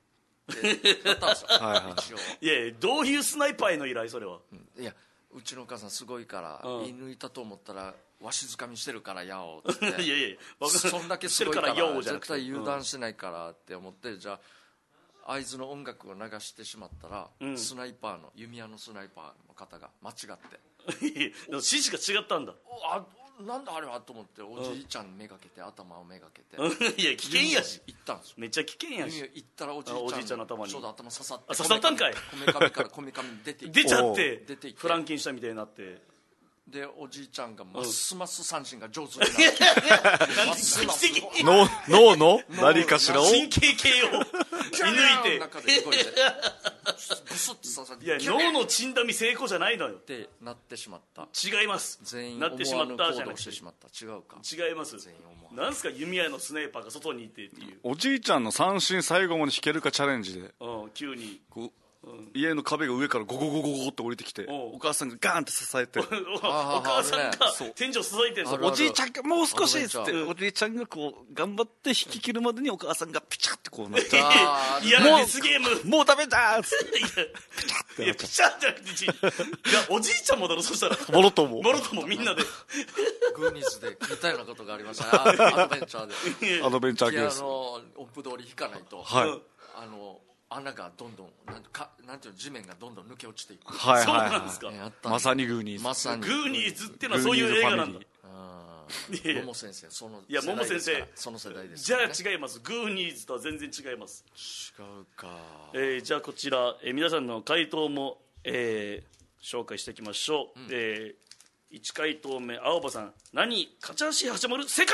ってだったんですよはいはい一応いやいやどういうスナイパーへの依頼それは。 いやうちのお母さんすごいから、 うん言い抜いたと思ったらわしづかみしてるからやおうっていやいやわかるそんだけすごいからしてるからよじゃなくて絶対油断しないからって思って、じゃあ合図の音楽を流してしまったら、 んスナイパーの弓矢のスナイパーの方が間違っていやでも指示が違ったんだおあなんだあれはと思っておじいちゃんめがけて、頭をめがけていや危険やし行ったんですよ。 めっちゃ危険や弓矢し行ったらおじいちゃんあおじいちゃんの頭にちょうど頭刺さってあ刺さったんかいこめかみからこめかみに出ていって出ちゃって出ていってフランケンシュタインみたいになってでおじいちゃんがますます三振が上手になってなんますます奇跡脳脳の何かしらを神経系を見抜い中で動いてブスッと刺さってていや脳のチンダミ成功じゃないのよってなってしまった。 違います全員なってしまったじゃなく思わぬ行動をしててしまった違うか違います全員思わぬなんすか弓矢のスナイパーが外にいてっていう、 おじいちゃんの三振最後まで弾けるかチャレンジでうん、急にこう家の壁が上からゴゴゴゴゴって降りてきておうお母さんがガーンって支えておお母さんがあるねそう天井届いてるんですよあるおじいちゃんがもう少しっつってアドベンチャーおじいちゃんがこう頑張って引き切るまでにお母さんがピチャってこうなってあー嫌なデスゲームもうダメだーっつっいやピチャーじゃなくてちいやおじいちゃんもだろそしたらてもろとももろともみんなでグーニーズで似たようなことがありましたねあアドベンチャーでアドベンチャーピアゲースノ音符通り弾かないと、 はいあの穴がどんどんなんかなんていうの地面がどんどん抜け落ちていく、 はいそうはいはなんですかねあったいまさにグーニーズまさにグーニーズってのはそういう映画なんだあいやいやー桃先生そのいや世代ですから桃先生その世代ですじゃからね、 あ違いますグーニーズとは全然違います、 違うかえーじゃあこちら、えー皆さんの回答も、えー紹介していきましょう、えーいち回答目青葉さん何カチャーシ始まる世界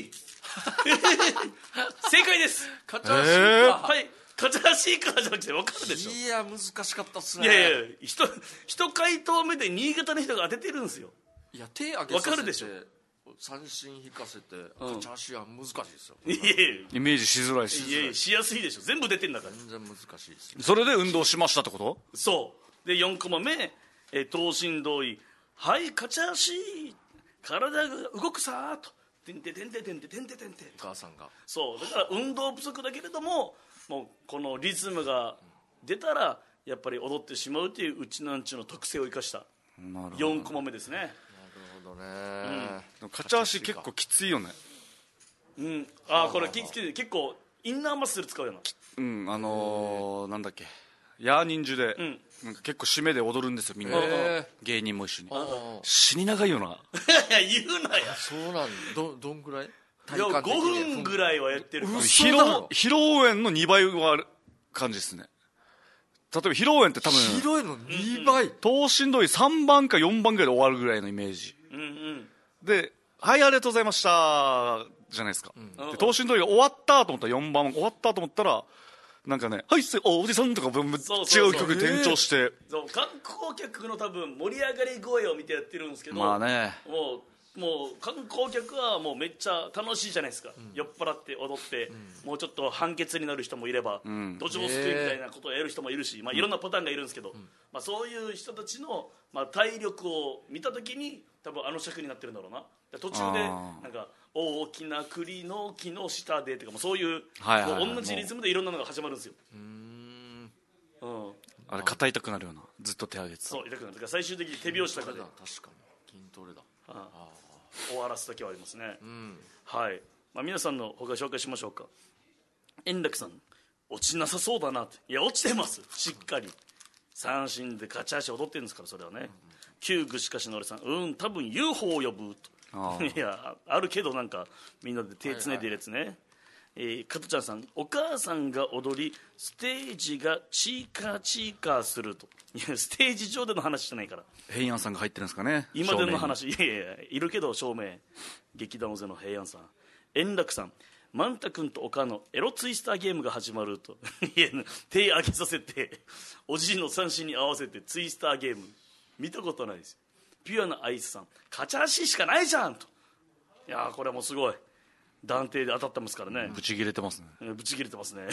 正解ですカチャーシえーか、 はいカチャーシーからじゃなくて分かるでしょいや難しかったっすいねやいや一一回答目で新潟の人が当ててるんですよいや手上げわさせてかるでしょ三振引かせて、 うんカチャーシーは難しいですよいやいやイメージしづらいしいやいやしやすいでしょ全部出てんだから全然難しいですねそれで運動しましたってことそうでよんコマ目、えー等身同意はいカチャーシー体が動くさーとてんててんててんててんててんてお母さんがそうだから運動不足だけれどももうこのリズムが出たらやっぱり踊ってしまうといううちなんちゅうの特性を生かしたなるほどよんコマ目ですねなるほどね、 でもカチャーシ結構きついよねうんああこれきき結構インナーマッスル使うよなうんあのー、なんだっけヤーニンジュで、 んなんか結構締めで踊るんですよみんなへ芸人も一緒にあ死に長いよないや言うなやそうなんだどどんぐらいいやごふんぐらいはやってるから嘘披だろ露披露宴のにばいはある感じですね例えば披露宴って多分広いのにばい、 等身同意さんばんかよんばんぐらいで終わるぐらいのイメージうんうんで「はいありがとうございました」じゃないですか、で等身同意が終わったと思ったらよんばん終わったと思ったらなんかね「はいせおじさん」とか違うそうそうそう曲で転調して、 そう観光客の多分盛り上がり声を見てやってるんですけどまあねもうもう観光客はもうめっちゃ楽しいじゃないですか、酔っ払って踊って、もうちょっと判決になる人もいれば、 ん土壌すくいみたいなことをやる人もいるし、まあ、いろんなパターンがいるんですけど、まあ、そういう人たちの、まあ、体力を見た時に多分あの尺になってるんだろうな途中であーなんか大きな栗の木の下でとかもそういう、 はいはいはいもう同じリズムでいろんなのが始まるんですよ、うんあれ肩痛くなるよなずっと手上げてたそう痛くなるだから最終的に手拍子とかでだ確かに筋トレだ終わらす時はありますね、はい、まあ、皆さんの他紹介しましょうか。円楽さん落ちなさそうだなって。いや落ちてますしっかり三振でカチャーシ踊ってるんですからそれはね、旧具しかしの俺さんうん多分 ユーフォー を呼ぶとあーいやあるけどなんかみんなで手つないでるやつね、えー、加トちゃんさんお母さんが踊りステージがチーカーチーカーすると。いやステージ上での話じゃないから平安さんが入ってるんですかね今での照明に話いやいやいやいるけど照明劇団尾瀬の平安さん円楽さんマンタ君と岡のエロツイスターゲームが始まるといや手上げさせておじいの三振に合わせてツイスターゲーム見たことないですよ。ピュアなアイスさんカチャーシーしかないじゃんと。いやーこれはもうすごい断定で当たってますからね、 ブチ切れてますねうんぶち切れてますね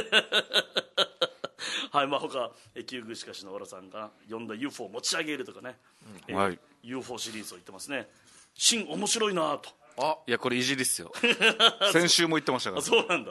はいまあ他旧宮しかしの浦さんが呼んだ ユーフォー 持ち上げるとかね、えーはいユーフォー シリーズを言ってますね。新面白いなと。 あいやこれ意地ですよ先週も言ってましたからあそうなんだ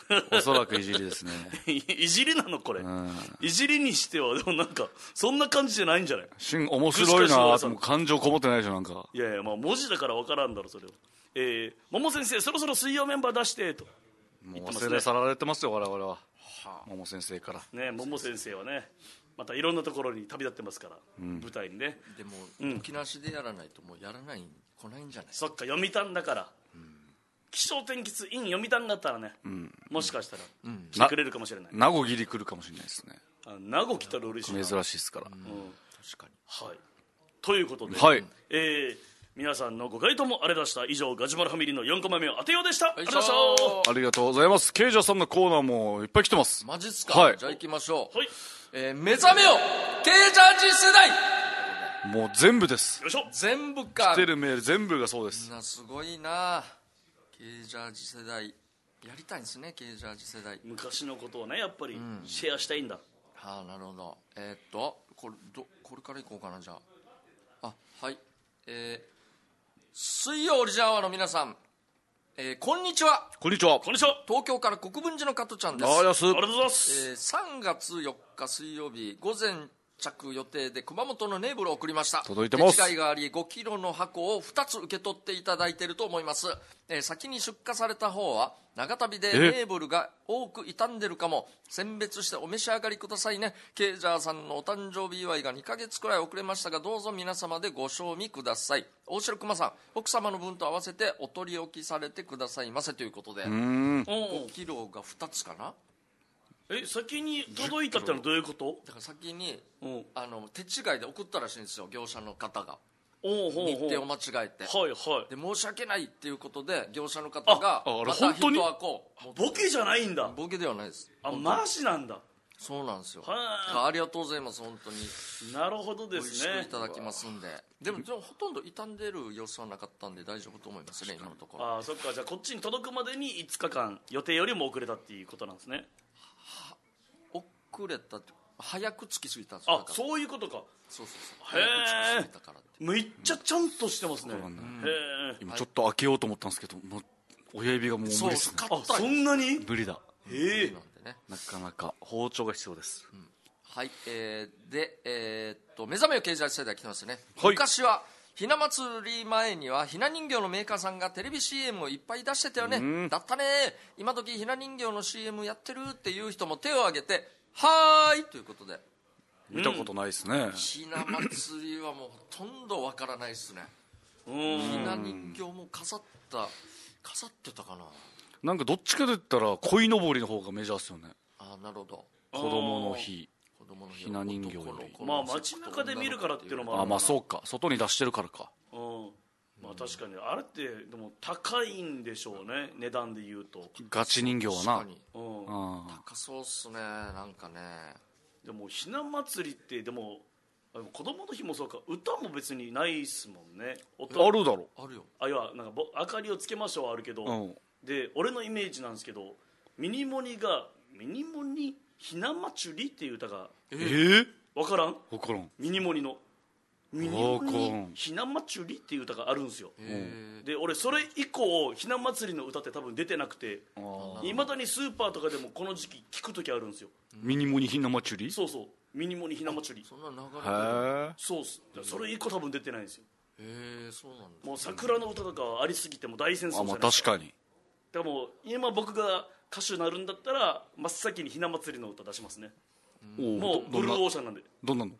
おそらくいじりですね。 いじりなのこれ、 うん、 いじりにしてはでもなんかそんな感じじゃないんじゃない？ シン面白いなってもう感情こもってないでしょなんか。 いやいやまあ文字だから分からんだろそれを。えー、桃先生そろそろ水曜メンバー出してともう忘れ去られてますよ我々は、はあ、桃先生からね。桃先生はねまたいろんなところに旅立ってますから、うん、舞台にね。 でも、うん、沖縄市でやらないともうやらない来ないんじゃない？ そっか読谷だから、うん、気象天気 in 読谷だったらね、うん、もしかしたら、うん、来てくれるかもしれない。 名護ギリ来るかもしれないですね。 あ名護来たら嬉しいな。 珍しいですから、うん、 確かに。 はいということで、 はい、 えー皆さんのご回答もあれだした。以上ガジュマルファミリーのよんコマ目を当てようでした。ありがとうございました。 ありがとうございます。ケイジャーさんのコーナーもいっぱい来てます。 マジっすか、 はい、 じゃあ行きましょう、 はいえー、目覚めよケイジャージ世代。 もう全部です。 よいしょ。 全部か。 来てるメール全部がそうです。 みんなすごいな。ケイジャージ世代やりたいんですね。ケイジャージ世代昔のことをねやっぱりシェアしたいんだ、 うん、はあなるほど。えー、っとこれどこれからいこうかな。じゃああはいえー水曜オリジンアワーの皆さん、えー、こんにちは。 こんにちは。 こんにちは。 東京から国分寺の加トちゃんです。 ありがとうございます、 えー、さんがつよっか水曜日午前着予定で熊本のネーブルを送りました。 届いてます。 手違いがありごキロの箱をふたつ受け取っていただいていると思います、えー、先に出荷された方は長旅でネーブルが多く傷んでるかも。選別してお召し上がりくださいね。ケイジャーさんのお誕生日祝いがにかげつくらい遅れましたがどうぞ皆様でご賞味ください。大城熊さん奥様の分と合わせてお取り置きされてくださいませということで、 うーんごキロがふたつかな。 え先に届いたってのはどういうこと？ だから先に、 うん、 あの手違いで送ったらしいんですよ業者の方が。 おうほうほう日程を間違えて、 はいはい、 で申し訳ないっていうことで業者の方がああれまた本当に一箱ボケじゃないんだ。 ボケではないです。 あマジなんだ。 そうなんですよ。 はありがとうございます。本当になるほどですね。 美味しくいただきますんで。でも、でもほとんど傷んでる様子はなかったんで大丈夫と思いますね今のところ。 ああそっか。じゃあこっちに届くまでにいつかかん予定よりも遅れたっていうことなんですね。 は遅れたって早く着きすぎたんですよ。 あそういうことか。 そうそうそう。 へ早く着きすぎたからって。 めっちゃちゃんとしてますね。うん、へえ今ちょっと開けようと思ったんですけど、もう親指がもう無理ですね。 あそんなに無理だ。 へえなかなか包丁が必要です、うん、 はい、えー、でえー、っと目覚めよ経済世代来てますね、 はい、 昔はひな祭り前にはひな人形のメーカーさんがテレビ シーエム をいっぱい出してたよね。だったね。今時ひな人形の シーエム やってるっていう人も手を挙げてはーいということで。 見たことないですね。 ひな祭りはもうほとんどわからないですね。ひな人形も飾った飾ってたかな。 なんかどっちかで言ったら鯉のぼりの方がメジャーですよね。 ああなるほど。 子供の日子供の日ひな人形よりまあ街中で見るからっていうのもある。 あまあそうか外に出してるからか。 うんまあ確かにあれってでも高いんでしょうね値段で言うと。 ガチ人形はな。 確かに、うん、高そうっすねなんかね。 でもひな祭りってでも子供の日もそうか歌も別にないっすもんね。 あるだろ。 あるよ。 あいやなんか明かりをつけましょうあるけど、うん、で俺のイメージなんですけどミニモニがミニモニひな祭りっていう歌がえー、 分からん分からん。 ミニモニのミニモニひな祭りっていう歌があるんですよ。で俺それ以降ひな祭りの歌って多分出てなくていまだにスーパーとかでもこの時期聞く時あるんですよ。 ミニモニひな祭り。 そうそうミニモニひな祭り。 そんな流れてる。 そうっす。それ以降多分出てないんですよ。 へえそうなんだ。 もう桜の歌とかありすぎても大戦争じゃないですか。あまあ確かに。 でも今僕が歌手になるんだったら真っ先にひな祭りの歌出しますね。もうブルーオーシャンなんで。 どんなの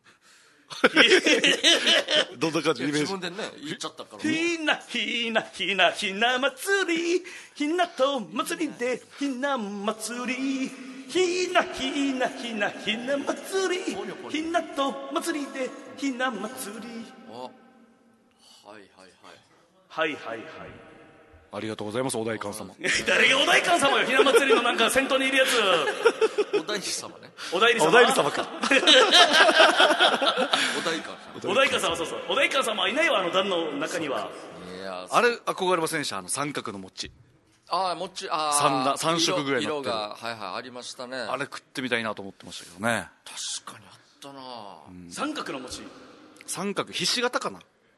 どんな感じイメージ。 自分でね言っちゃったからひなひなひなひな祭りひなと祭りでひな祭りひなひなひなひな祭りひなと祭りでひな祭り。 あはいはいはいはいはいはいありがとうございますお代官様。 誰がお代官様よ。ひな祭りのなんか先頭にいるやつお代理様ね。 お代理様お代理様かお代官お代官様そうそうお代官様はいないわあの段の中には。 いやあれ憧れませんでしたあの三角の餅。 ああ餅ああ 3, 3色ぐらいになってる色がはいはいありましたね。 あれ食ってみたいなと思ってましたけどね。 確かにあったな、 うん、三角の餅三角ひし形かな。 あ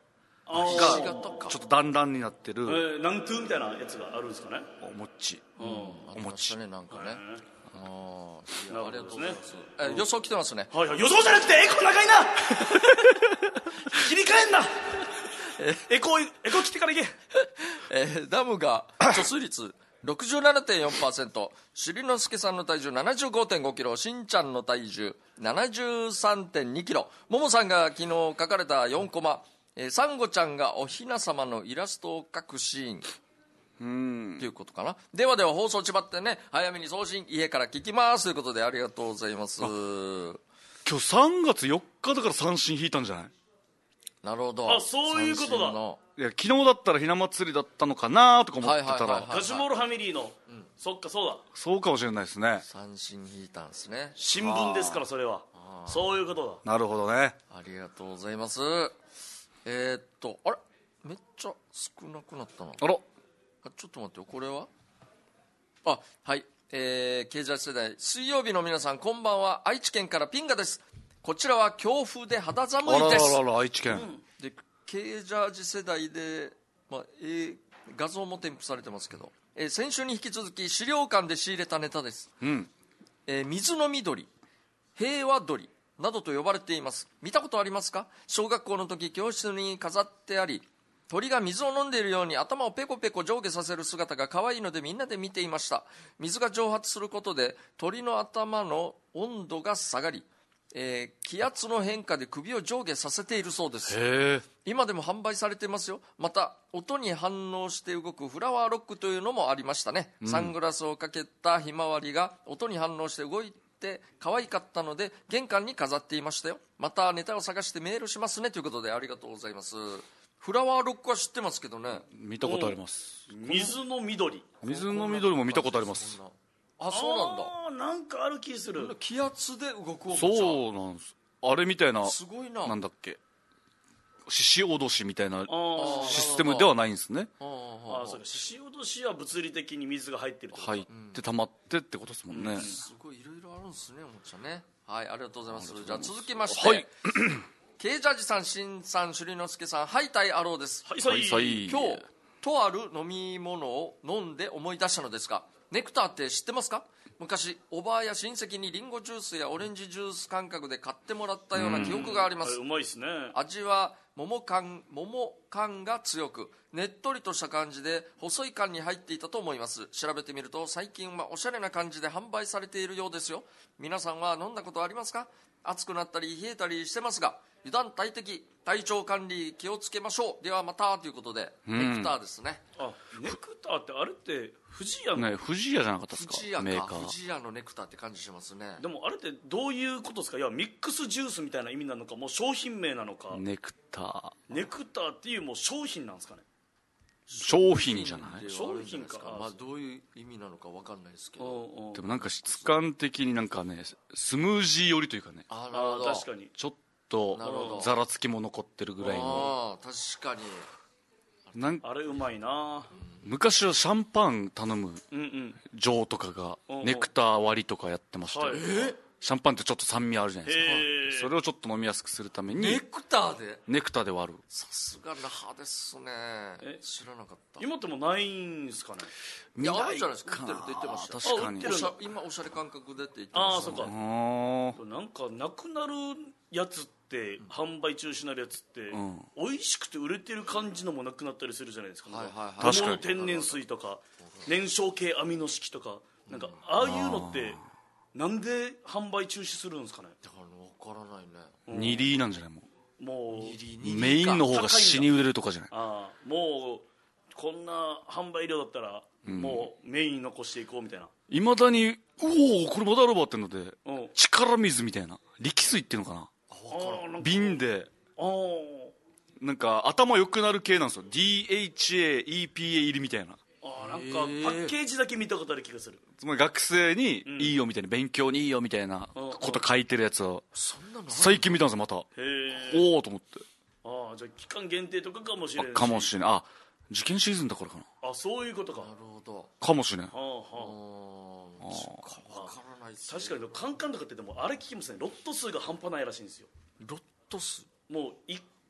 ひし形かちょっと段々になってる、 えー、ナントゥみたいなやつがあるんですかね。 お餅、 うん、お餅ね、なんかね、ああ、いや、ありがとうございます。 ええ、予想来てますね。 はいはい、予想じゃなくてエコ長いな切り替えんなエコエコ切ってからいけ。 えー、ダムが貯水率 ろくじゅうななてんよんパーセント、 しりのすけさんの体重 ななじゅうごてんごキロ、しんちゃんの体重 ななじゅうさんてんにキロ、ももさんが昨日書かれたよんコマ、えー、サンゴちゃんがおひな様のイラストを描くシーンうんということかな。ではでは放送ちばってね、早めに送信家から聞きますということで、ありがとうございます。 今日さんがつよっかだから三振引いたんじゃない？ なるほど。 あ、そういうことだ。 三振のいや昨日だったらひな祭りだったのかなとか思ってたら、 はいはいはいはいガジュモールファミリーの、うん、そっかそうだ、 そうかもしれないですね。 三振引いたんですね。 新聞ですからそれは。そういうことだ。 なるほどね。 ありがとうございます。えー、っとあれめっちゃ少なくなったな。 あら、 あ、ちょっと待ってよ、これはあ、はい、えー、経済世代水曜日の皆さんこんばんは。愛知県からピンガです。こちらは強風で肌寒あらいですららら、愛知県、 うん、でKジャージ世代で、まあえー、画像も添付されてますけど、えー、先週に引き続き資料館で仕入れたネタです、 うんえー、水の緑、平和鳥などと呼ばれています。見たことありますか？小学校の時教室に飾ってあり、鳥が水を飲んでいるように頭をペコペコ上下させる姿が可愛いのでみんなで見ていました。水が蒸発することで鳥の頭の温度が下がり、えー、気圧の変化で首を上下させているそうです。 へえ。 今でも販売されていますよ。また音に反応して動くフラワーロックというのもありましたね、うん、サングラスをかけたひまわりが音に反応して動いて可愛かったので玄関に飾っていましたよ。またネタを探してメールしますねということで、ありがとうございます。フラワーロックは知ってますけどね。 見たことあります。 水の緑、 水の緑も見たことあります。 あ、そうなんだ。 あ、なんかある気する。 気圧で動くおもちゃ。 そうなんです。あれみたいな、 すごいな。 なんだっけ、獅子おどしみたいなシステムではないんですね。 ああ、そうか。獅子おどしは物理的に水が入ってるってこと入って溜まってってことですもんね、うん、 すごいいろいろあるんですね、おもちゃね。はい、ありがとうございます。じゃあ続きまして、はいケイジャージさん、しんさん、しゅりのすけさん、はいたいあろうです。 はいさい。 今日とある飲み物を飲んで思い出したのですが、ネクターって知ってますか？昔おばあや親戚にリンゴジュースやオレンジジュース感覚で買ってもらったような記憶があります。 うまいですね。 味は桃感桃感が強く、ねっとりとした感じで細い缶に入っていたと思います。調べてみると最近はおしゃれな感じで販売されているようですよ。皆さんは飲んだことありますか？暑くなったり冷えたりしてますが、油断大敵、体調管理気をつけましょう。ではまたということで、うん、ネクターですね。 あ、ネクターってあれって富士屋の、 ね、富士屋じゃなかったですか？ 富士屋か、 メーカー。 富士屋のネクターって感じしますね。 でもあれってどういうことですか？いや、ミックスジュースみたいな意味なのか、もう商品名なのか。 ネクターネクターっていうもう商品なんですかね？ 商品じゃない？ 商品か。まあ、どういう意味なのか分かんないですけど、 でもなんか質感的になんかね、スムージー寄りというかね。 あ、なるほど。 確かにちょっとざらつきも残ってるぐらいの。 あ、確かに。 なんあれうまいな。 昔はシャンパン頼む嬢とかがネクター割りとかやってましたよ。 え？ シャンパンってちょっと酸味あるじゃないですか。それをちょっと飲みやすくするためにネクターでネクターで割る。 さすが那覇ですね。知らなかった。 今ってもないんですかね？ いや、あるじゃないですか。売ってるって言ってました。 確かに。 今おしゃれ感覚でって言ってました。 ああ、そうか。なんかなくなるやつって販売中止になるやつって、うん、美味しくて売れてる感じのもなくなったりするじゃないですか。 はいはいはい、 確かに。 天然水とか燃焼系アミノ式とか、なんかああいうのってなんで販売中止するんですかね？ だから分からないね。 にリーなんじゃない？もうもうメインの方が死に売れるとかじゃない？ああ、もうこんな販売量だったら、うん、もうメイン残していこうみたいな。 いまだにうおこれまだあるわってので、うん、力水みたいな力水っていうのかな、あ瓶であなんか頭良くなる系なんですよ。 ディーエイチエーイーピーエー 入りみたいな。 あ、なんかパッケージだけ見たことある気がする。 つまり学生にいいよみたいな、うん、勉強にいいよみたいなこと書いてるやつを最近見たんですよまた。へおおと思って。 ああ、じゃあ期間限定とかかもしれないし。 かもしれない。あ、受験シーズンだからかな。 あ、そういうことか。 なるほど。 かもしれない。 はあはあ、分からないですね。 確かにカンカンとかってでもあれ聞きますね、ロット数が半端ないらしいんですよ。 ロット数？ もういっ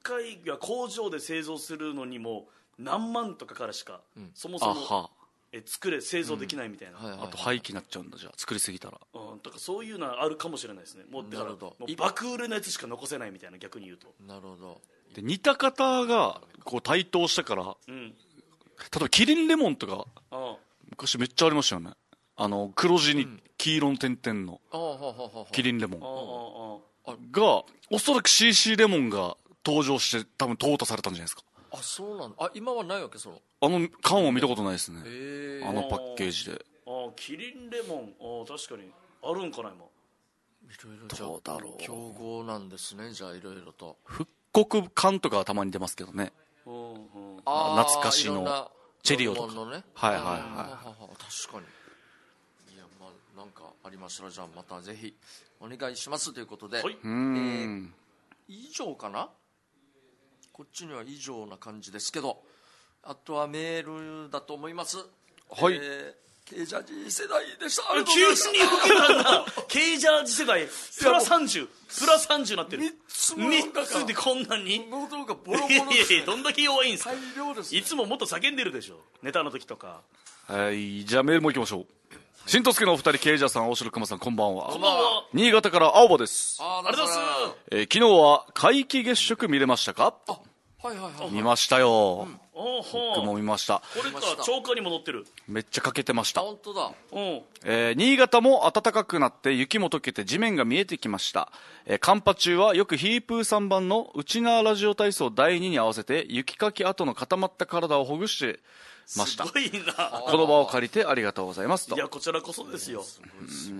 回が工場で製造するのにも何万とかからしか、うん、そもそもえ作れ製造できないみたいな、うんはいはいはい、 あと廃棄になっちゃうんだじゃあ作りすぎたら、 うん、だからそういうのはあるかもしれないですね。もうだからもう爆売れのやつしか残せないみたいな、逆に言うと。 なるほど。 で似た方がこう台頭したから、うん、例えばキリンレモンとかああ昔めっちゃありましたよね。あの黒地に黄色の点々のキリンレモンがおそらく シーシー レモンが登場して多分淘汰されたんじゃないですか。 あ、そうなんだ。あ、今はないわけ。そのあの缶は見たことないですね。あのパッケージで。 ああキリンレモン、あ確かにあるんかな今。 いろいろじゃあどうだろう。競合なんですね。じゃあいろいろと復刻缶とかはたまに出ますけどね。うん、うん、あ懐かしのチェリオとかの、ね、はいはいはい。 確かに。いやまあなんかありましたらじゃあまたぜひお願いしますということで、はい、えー、以上かな。こっちには以上な感じですけど、あとはメールだと思います。はい、えー、ケイジャージ世代でした。 急に受けたんだ。ケイジャージ世代プラさんじゅうプラさんじゅうなってる。みっつもみっつでこんなに喉がボロボロです、ね、 いやいやどんだけ弱いんですか。大量です、ね、いつももっと叫んでるでしょネタの時とか。 はいじゃあメールもいきましょう。しんとすけのお二人、ケイジャーさん、大城熊さん、こんばんは。 こんばんは。 新潟から青葉です。 あありがとうございます。 えー、昨日は皆既月食見れましたか。 あはいはいはい、 見ましたよ、うん、僕も見ました。 これか超過にも載ってる。 めっちゃかけてました。 本当だ、 うんえー、新潟も暖かくなって雪も溶けて地面が見えてきました、えー、寒波中はよくヒープーさんばんのうちなーラジオ体操だいにに合わせて雪かき後の固まった体をほぐしてました。 すごいな。 この場を借りてありがとうございますと。 いやこちらこそですよ。うん、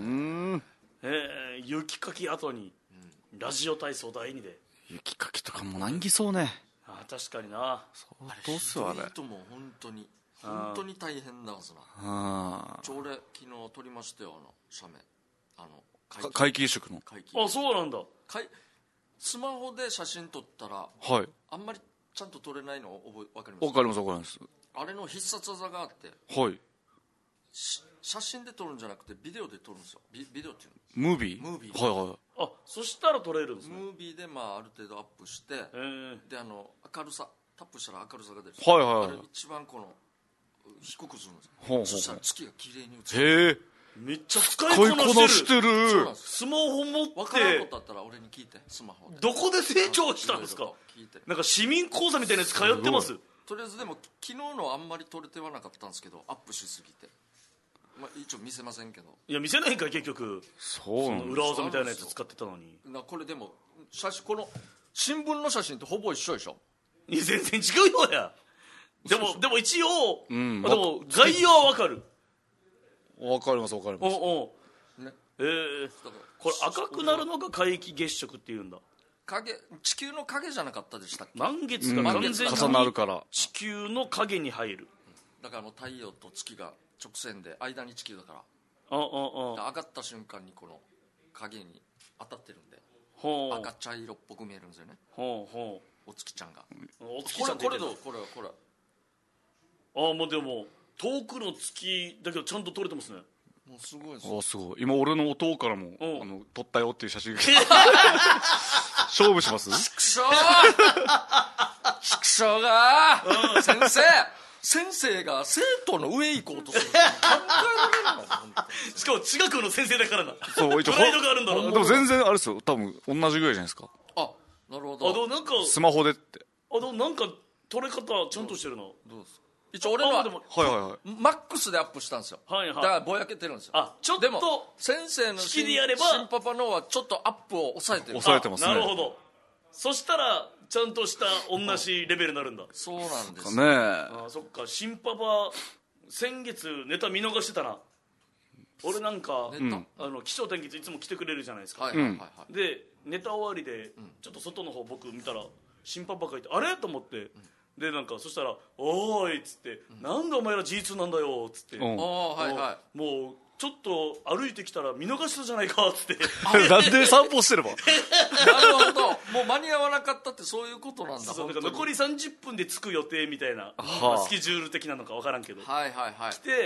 えー、雪かき後にラジオ体操だいにで雪かきとかも難儀そうね。 あ確かにな。 相当っすわね。 あれとも本当に本当に大変だはずな。あちょ俺昨日撮りましたよあの写メあの皆既月食の。 あそうなんだ。 スマホで写真撮ったら、 はい、 あんまりちゃんと撮れないの覚え分かります。 分かります分かります。 あれの必殺技があって、 はい、 写真で撮るんじゃなくてビデオで撮るんですよ。ビ, ビデオっていうのムービームービーはいはい。 あそしたら撮れるんですね。 ムービーで、まあ、ある程度アップして、えー、であの明るさタップしたら明るさが出る。 はいはいはい。 あれ一番この低くするんですよ。ほうほうほう。そしたら月が綺麗に映る。へえめっちゃ使いこなしてる。 そうなんスマホ持って分からんことあったら俺に聞いて。スマホでどこで成長したんですか。聞いてなんか市民講座みたいなやつ通ってます。 とりあえずでも昨日のあんまり撮れてはなかったんですけどアップしすぎて、まあ、一応見せませんけど。 いや見せないんか結局。 そうなんその裏技みたいなやつ使ってたのに。 なこれでも写真この新聞の写真とほぼ一緒でしょ。 いや全然違うようや。でもでも一応、うん、でも概要は分かる。 分かります分かります。 おお、ね、えー、これ赤くなるのが皆既月食っていうんだ。 影地球の影じゃなかったでしたっけ。 満月が完全に重なるから地球の影に入る。 だからもう太陽と月が直線で間に地球だから。 あああ上がった瞬間にこの影に当たってるんでほう赤茶色っぽく見えるんですよね。 ほうほうお月ちゃんがお月ちゃんこれこれどうこれこれああもうでも遠くの月だけどちゃんと撮れてますね。 もうすごいです。 あすごい。今俺の弟からもあの撮ったよっていう写真が勝負します。 ちくしょうちくしょうが先生先生が生徒の上行こうとする考えられるの。 しかも地学の先生だからな。 そう一応プライドがあるんだろ。 でも全然あれですよ多分同じぐらいじゃないですか。 あなるほど。 あでもなんかスマホでってあでもなんか撮れ方ちゃんとしてるな。 どうですか。一応俺のははいはいはいマックスでアップしたんですよ。 はいはい。 だからぼやけてるんですよ。 あちょっとでも先生の引きでやれば新パパのはちょっとアップを抑えてる。 抑えてますね。 なるほど。そしたらちゃんとした同じレベルになるんだ。 そうなんですね。 あそっか新パパ先月ネタ見逃してたな。俺なんか、うん、あの気象転結いつも来てくれるじゃないですか。 はいはいはいはい、 でネタ終わりで、うん、ちょっと外の方僕見たら新パパがいてあれと思って、うん、でなんかそしたら「おーい」っつって「うん、なんでお前ら ジーツー なんだよ」っつって、うん、 はいはい、 もうちょっと歩いてきたら見逃したじゃないかっつってなんで散歩してればなるほどもう間に合わなかったってそういうことなんだ。 そうなんか残りさんじゅっぷんで着く予定みたいな、まあ、スケジュール的なのか分からんけどはいはいはい来て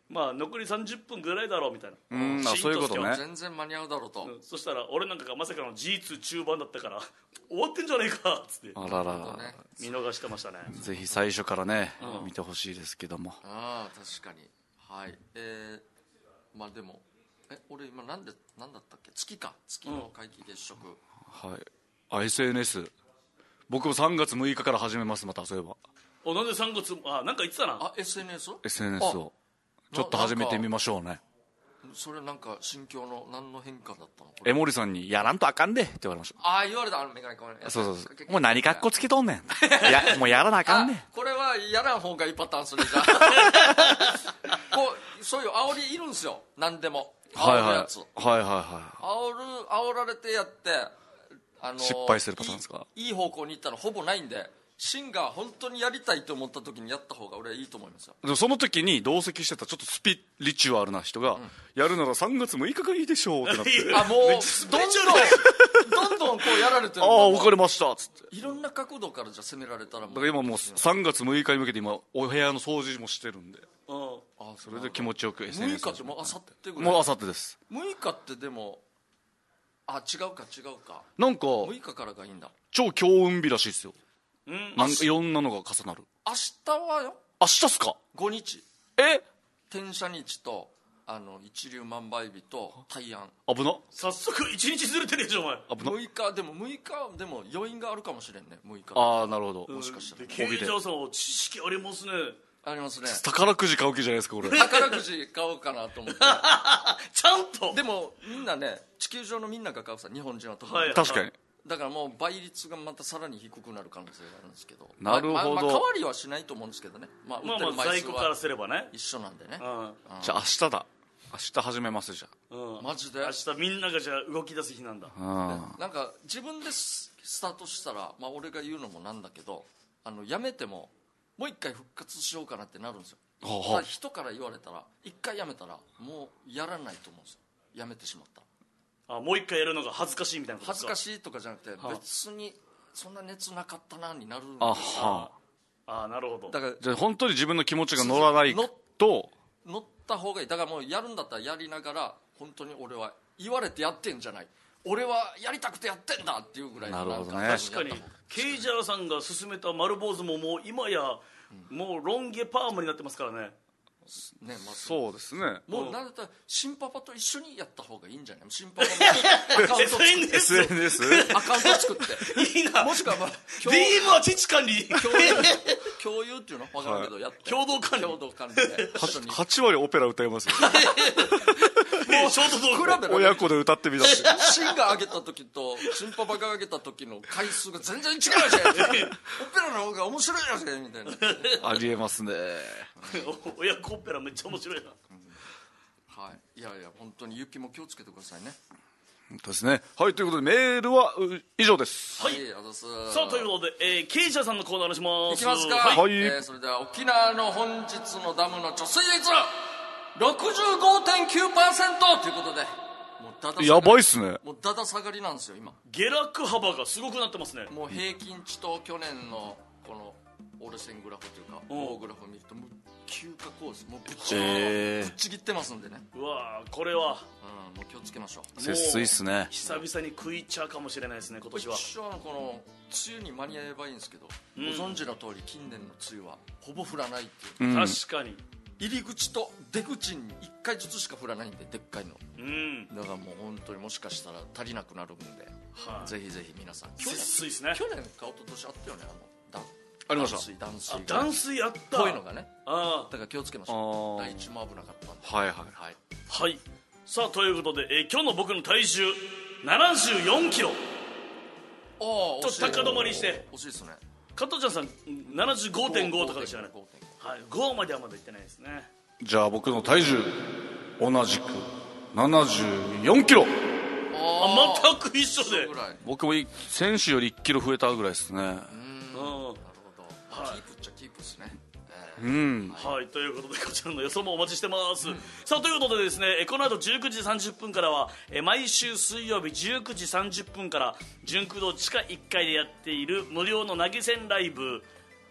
まあ残りさんじゅっぷんぐらいだろうみたいな、 うんあそういうことね。 全然間に合うだろうと、 うん、そしたら俺なんかがまさかの ジーツー 中盤だったから終わってんじゃねえかっつってあららら、 ね、 見逃してましたね。 ぜひ最初からね、 うん、 見てほしいですけども。 ああ確かに。はいえー、まあでもえ俺今なんでなんだったっけ、月か月の皆既月食、 うん、はいあ エスエヌエス 僕もさんがつむいかから始めます。またそういえばおなんでさんがつあなんか言ってたなあ エスエヌエス？ エスエヌエス をちょっと始めてみましょうね。 それなんか心境の何の変化だったの？ 江森さんにやらんとあかんでって言われました。 ああ言われた、あのメガネこれそうそうそうもう何格好つけとんねんいやもうやらなあかんねんこれはやらん方がいいパターンするじゃんこうそういう煽りいるんですよ、何でも煽るやつ、 はいはいはいは煽る煽られてやってあの失敗するパターンですか？ いい、いい方向に行ったのほぼないんで、シンが本当にやりたいと思った時にやった方が俺はいいと思いますよ。 い。でもその時に同席してたちょっとスピリチュアルな人が、うん、やるならさんがつむいかがいいでしょうってなってあもうどんどんどんどんこうやられてる。 ああ分かりましたっつっていろんな角度からじゃ攻められたらもうだから今もうさんがつむいかに向けて今お部屋の掃除もしてるんで、 うん、 あそれで気持ちよく エスエヌエスむいかってもうあさってぐらい、 もうあさってです。 むいかってでもあ違うか違うかなんかむいかからがいいんだ。 超強運日らしいですよ、うん、なんかいろんなのが重なる。 明日はよ明日っすか？ ごにちえ天赦日とあの一粒万倍日と大安。 危な早速いちにちずれてるでしょお前。 危なむいかでもむいかでも余韻があるかもしれんね。むいかああなるほど、 もしかしたらケイジャーさんは知識ありますね。 ありますね。 宝くじ買う気じゃないですかこれ宝くじ買おうかなと思ってちゃんとでもみんなね地球上のみんなが買うさ日本人は特に、 はい、 確かにだからもう倍率がまたさらに低くなる可能性があるんですけど、 なるほど、 まあまあ、変わりはしないと思うんですけどね、まあ、 まあまあ在庫からすればね一緒なんでね、 うんうん、 じゃあ明日だ明日始めますじゃあ、 うん、 マジで明日みんながじゃあ動き出す日なんだ。 うん、 なんか自分でスタートしたら、まあ、俺が言うのもなんだけどあのやめてももう一回復活しようかなってなるんですよ。 はあ、 人から言われたら一回やめたらもうやらないと思うんですよ。やめてしまったらあもう一回やるのが恥ずかしいみたいなことですか？ 恥ずかしいとかじゃなくて、はあ、別にそんな熱なかったなになるんですあはああなるほど。 だからじゃあ本当に自分の気持ちが乗らないと乗った方がいい。だからもうやるんだったらやりながら本当に俺は言われてやってんじゃない、俺はやりたくてやってんだっていうぐらいのなるほどね。 確かにケイジャーさんが勧めた丸坊主ももう今や、うん、もうロン毛パーマになってますからね。 ねまあ、 そうですね。 もうなんだったら新パパと一緒にやった方がいいんじゃない？新パパもアカウント作ってエスエヌエスアカウント作っていいな。 もしくは、まあ、 ディーエム は父管理共有共有っていうの分からんけど、はい、やって共同管理共同管理ではち割オペラ歌いますよもうショート動画親子で歌ってみたシンが上げた時と新パパが上げた時の回数が全然違うじゃんオペラの方が面白いやつみたいなありえますね親子オペラめっちゃ面白いな、 うん、はいいやいや本当に雪も気をつけてくださいね。 本当ですね。はいということでメールは以上です。 はい、 あざす。 さあということで、えー、ケイジャーさんのコーナーお願いします。 いきますか。 はい、 えー、それでは沖縄の本日のダムの貯水率 ろくじゅうごてんきゅうパーセント ということでもうだだやばいっすね。 もうだだ下がりなんですよ今。 下落幅がすごくなってますね。 もう平均値と去年のこの折れ線グラフというか棒グラフを見るともう急下降です。もうぶっちぎ、えー、ぶっちぎってますんでね。 うわこれは、 うん、もう気をつけましょう。 節水っすね。 久々に食いちゃうかもしれないですね今年は。 一応この梅雨に間に合えばいいんですけど、うん、ご存知の通り近年の梅雨はほぼ降らないっていう、 うん、確かに入り口と出口にいっかいずつしか降らないんででっかいの、 うん、 だからもう本当にもしかしたら足りなくなるんで、はあ、ぜひぜひ皆さん節水ですね。 去年か一昨年あったよねあのありました。 断水断水断水あったこういうのがね。 あだから気をつけましょう。第一も危なかったんで。 はいはいはい、はい、さあということで、えー、今日の僕の体重ななじゅうよんキロ。 おちょっと高止まりして惜しいですね。 加藤ちゃんさん ななじゅうごてんご とかでしたね。はい、ごまではまだいってないですね。 じゃあ僕の体重同じくななじゅうよんキロ。 あ全く一緒で僕も先週よりいっキロ増えたぐらいですね。うん、 なるほど、はい、キープっちゃキープですね。 うん、 はい、ということでこちらの予想もお待ちしてます、うん、さあということでですねこの後じゅうくじさんじゅっぷんからは毎週水曜日じゅうくじさんじゅっぷんから純駆動地下いっかいでやっている無料の投げ銭ライブ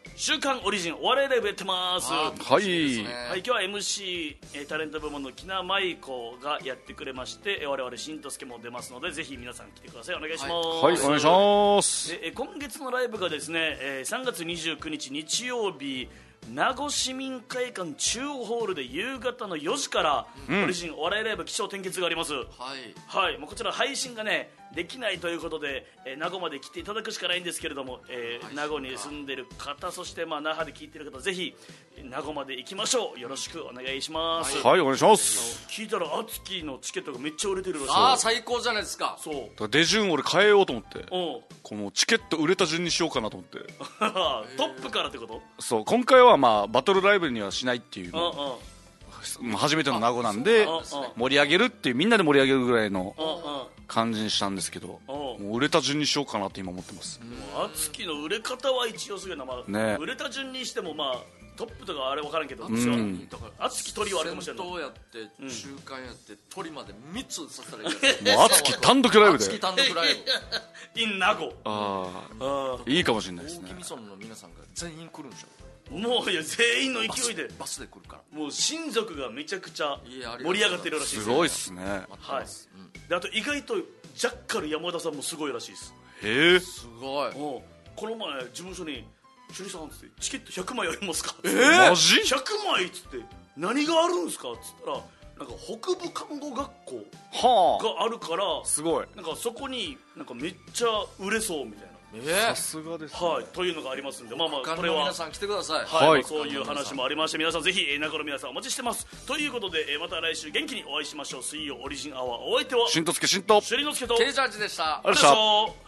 週刊オリジンお笑いライブやってます。 はい、 はい、今日は エムシー タレント部門の木名舞子がやってくれまして、我々しんとすけも出ますので、ぜひ皆さん来てください。お願いします。 はい、はい、お願いします。 で今月のライブがですね、さんがつにじゅうくにち日曜日、名護市民会館中央ホールで夕方のよじから、うん、オリジンお笑いライブ起承転結があります。はい、はい、もうこちら配信がねできないということで、えー、名護まで来ていただくしかないんですけれども、えー、名護に住んでる方、そしてまあ那覇で聞いてる方、ぜひ名護まで行きましょう。よろしくお願いします。 はい、はい、お願いします。 聞いたらアツキのチケットがめっちゃ売れてるらしい。 ああ、最高じゃないですか。 そうだから出順俺変えようと思って、このチケット売れた順にしようかなと思ってトップからってこと？ そう、今回はまあバトルライブにはしないっていう、初めての名護なんで盛り上げるっていう、みんなで盛り上げるぐらいの感じにしたんですけど、もう売れた順にしようかなって今思ってます。 あつきの売れ方は一応すごいな、まあね、売れた順にしてもまあトップとかあれ分からんけど、あつき鳥はあるかもしれない。 先頭やって中間やって鳥までみっつさせたらいい。 もうあつき単独ライブで、 あつき単独ライブ in 名護。 ああ、いいかもしれないですね。 大木味噌の皆さんが全員来るんでしょ。 もういや全員の勢いでバスで来るから、 もう親族がめちゃくちゃ盛り上がってるらしいです。 すごいっすね。 はい、であと意外とジャッカル山田さんもすごいらしいです。 へえ、 すごい。 この前事務所に「シュリさん」っつって「チケットひゃくまいありますか?」 えー、マジひゃくまいっつって「何があるんすか?」っつったら、なんか北部看護学校があるから、はあ、 すごい、 なんかそこになんかめっちゃ売れそうみたいな。 さすがですね。 はい、というのがありますんで、まあまあこれは皆さん来てください。 はい、 はい、 そういう話もありまして、皆さんぜひ名護の皆さんお待ちしてます。ということで、また来週元気にお会いしましょう。水曜オリジンアワー、お相手はしんとすけしんとしゅりのすけとケイジャージでした。 ありがとうございました。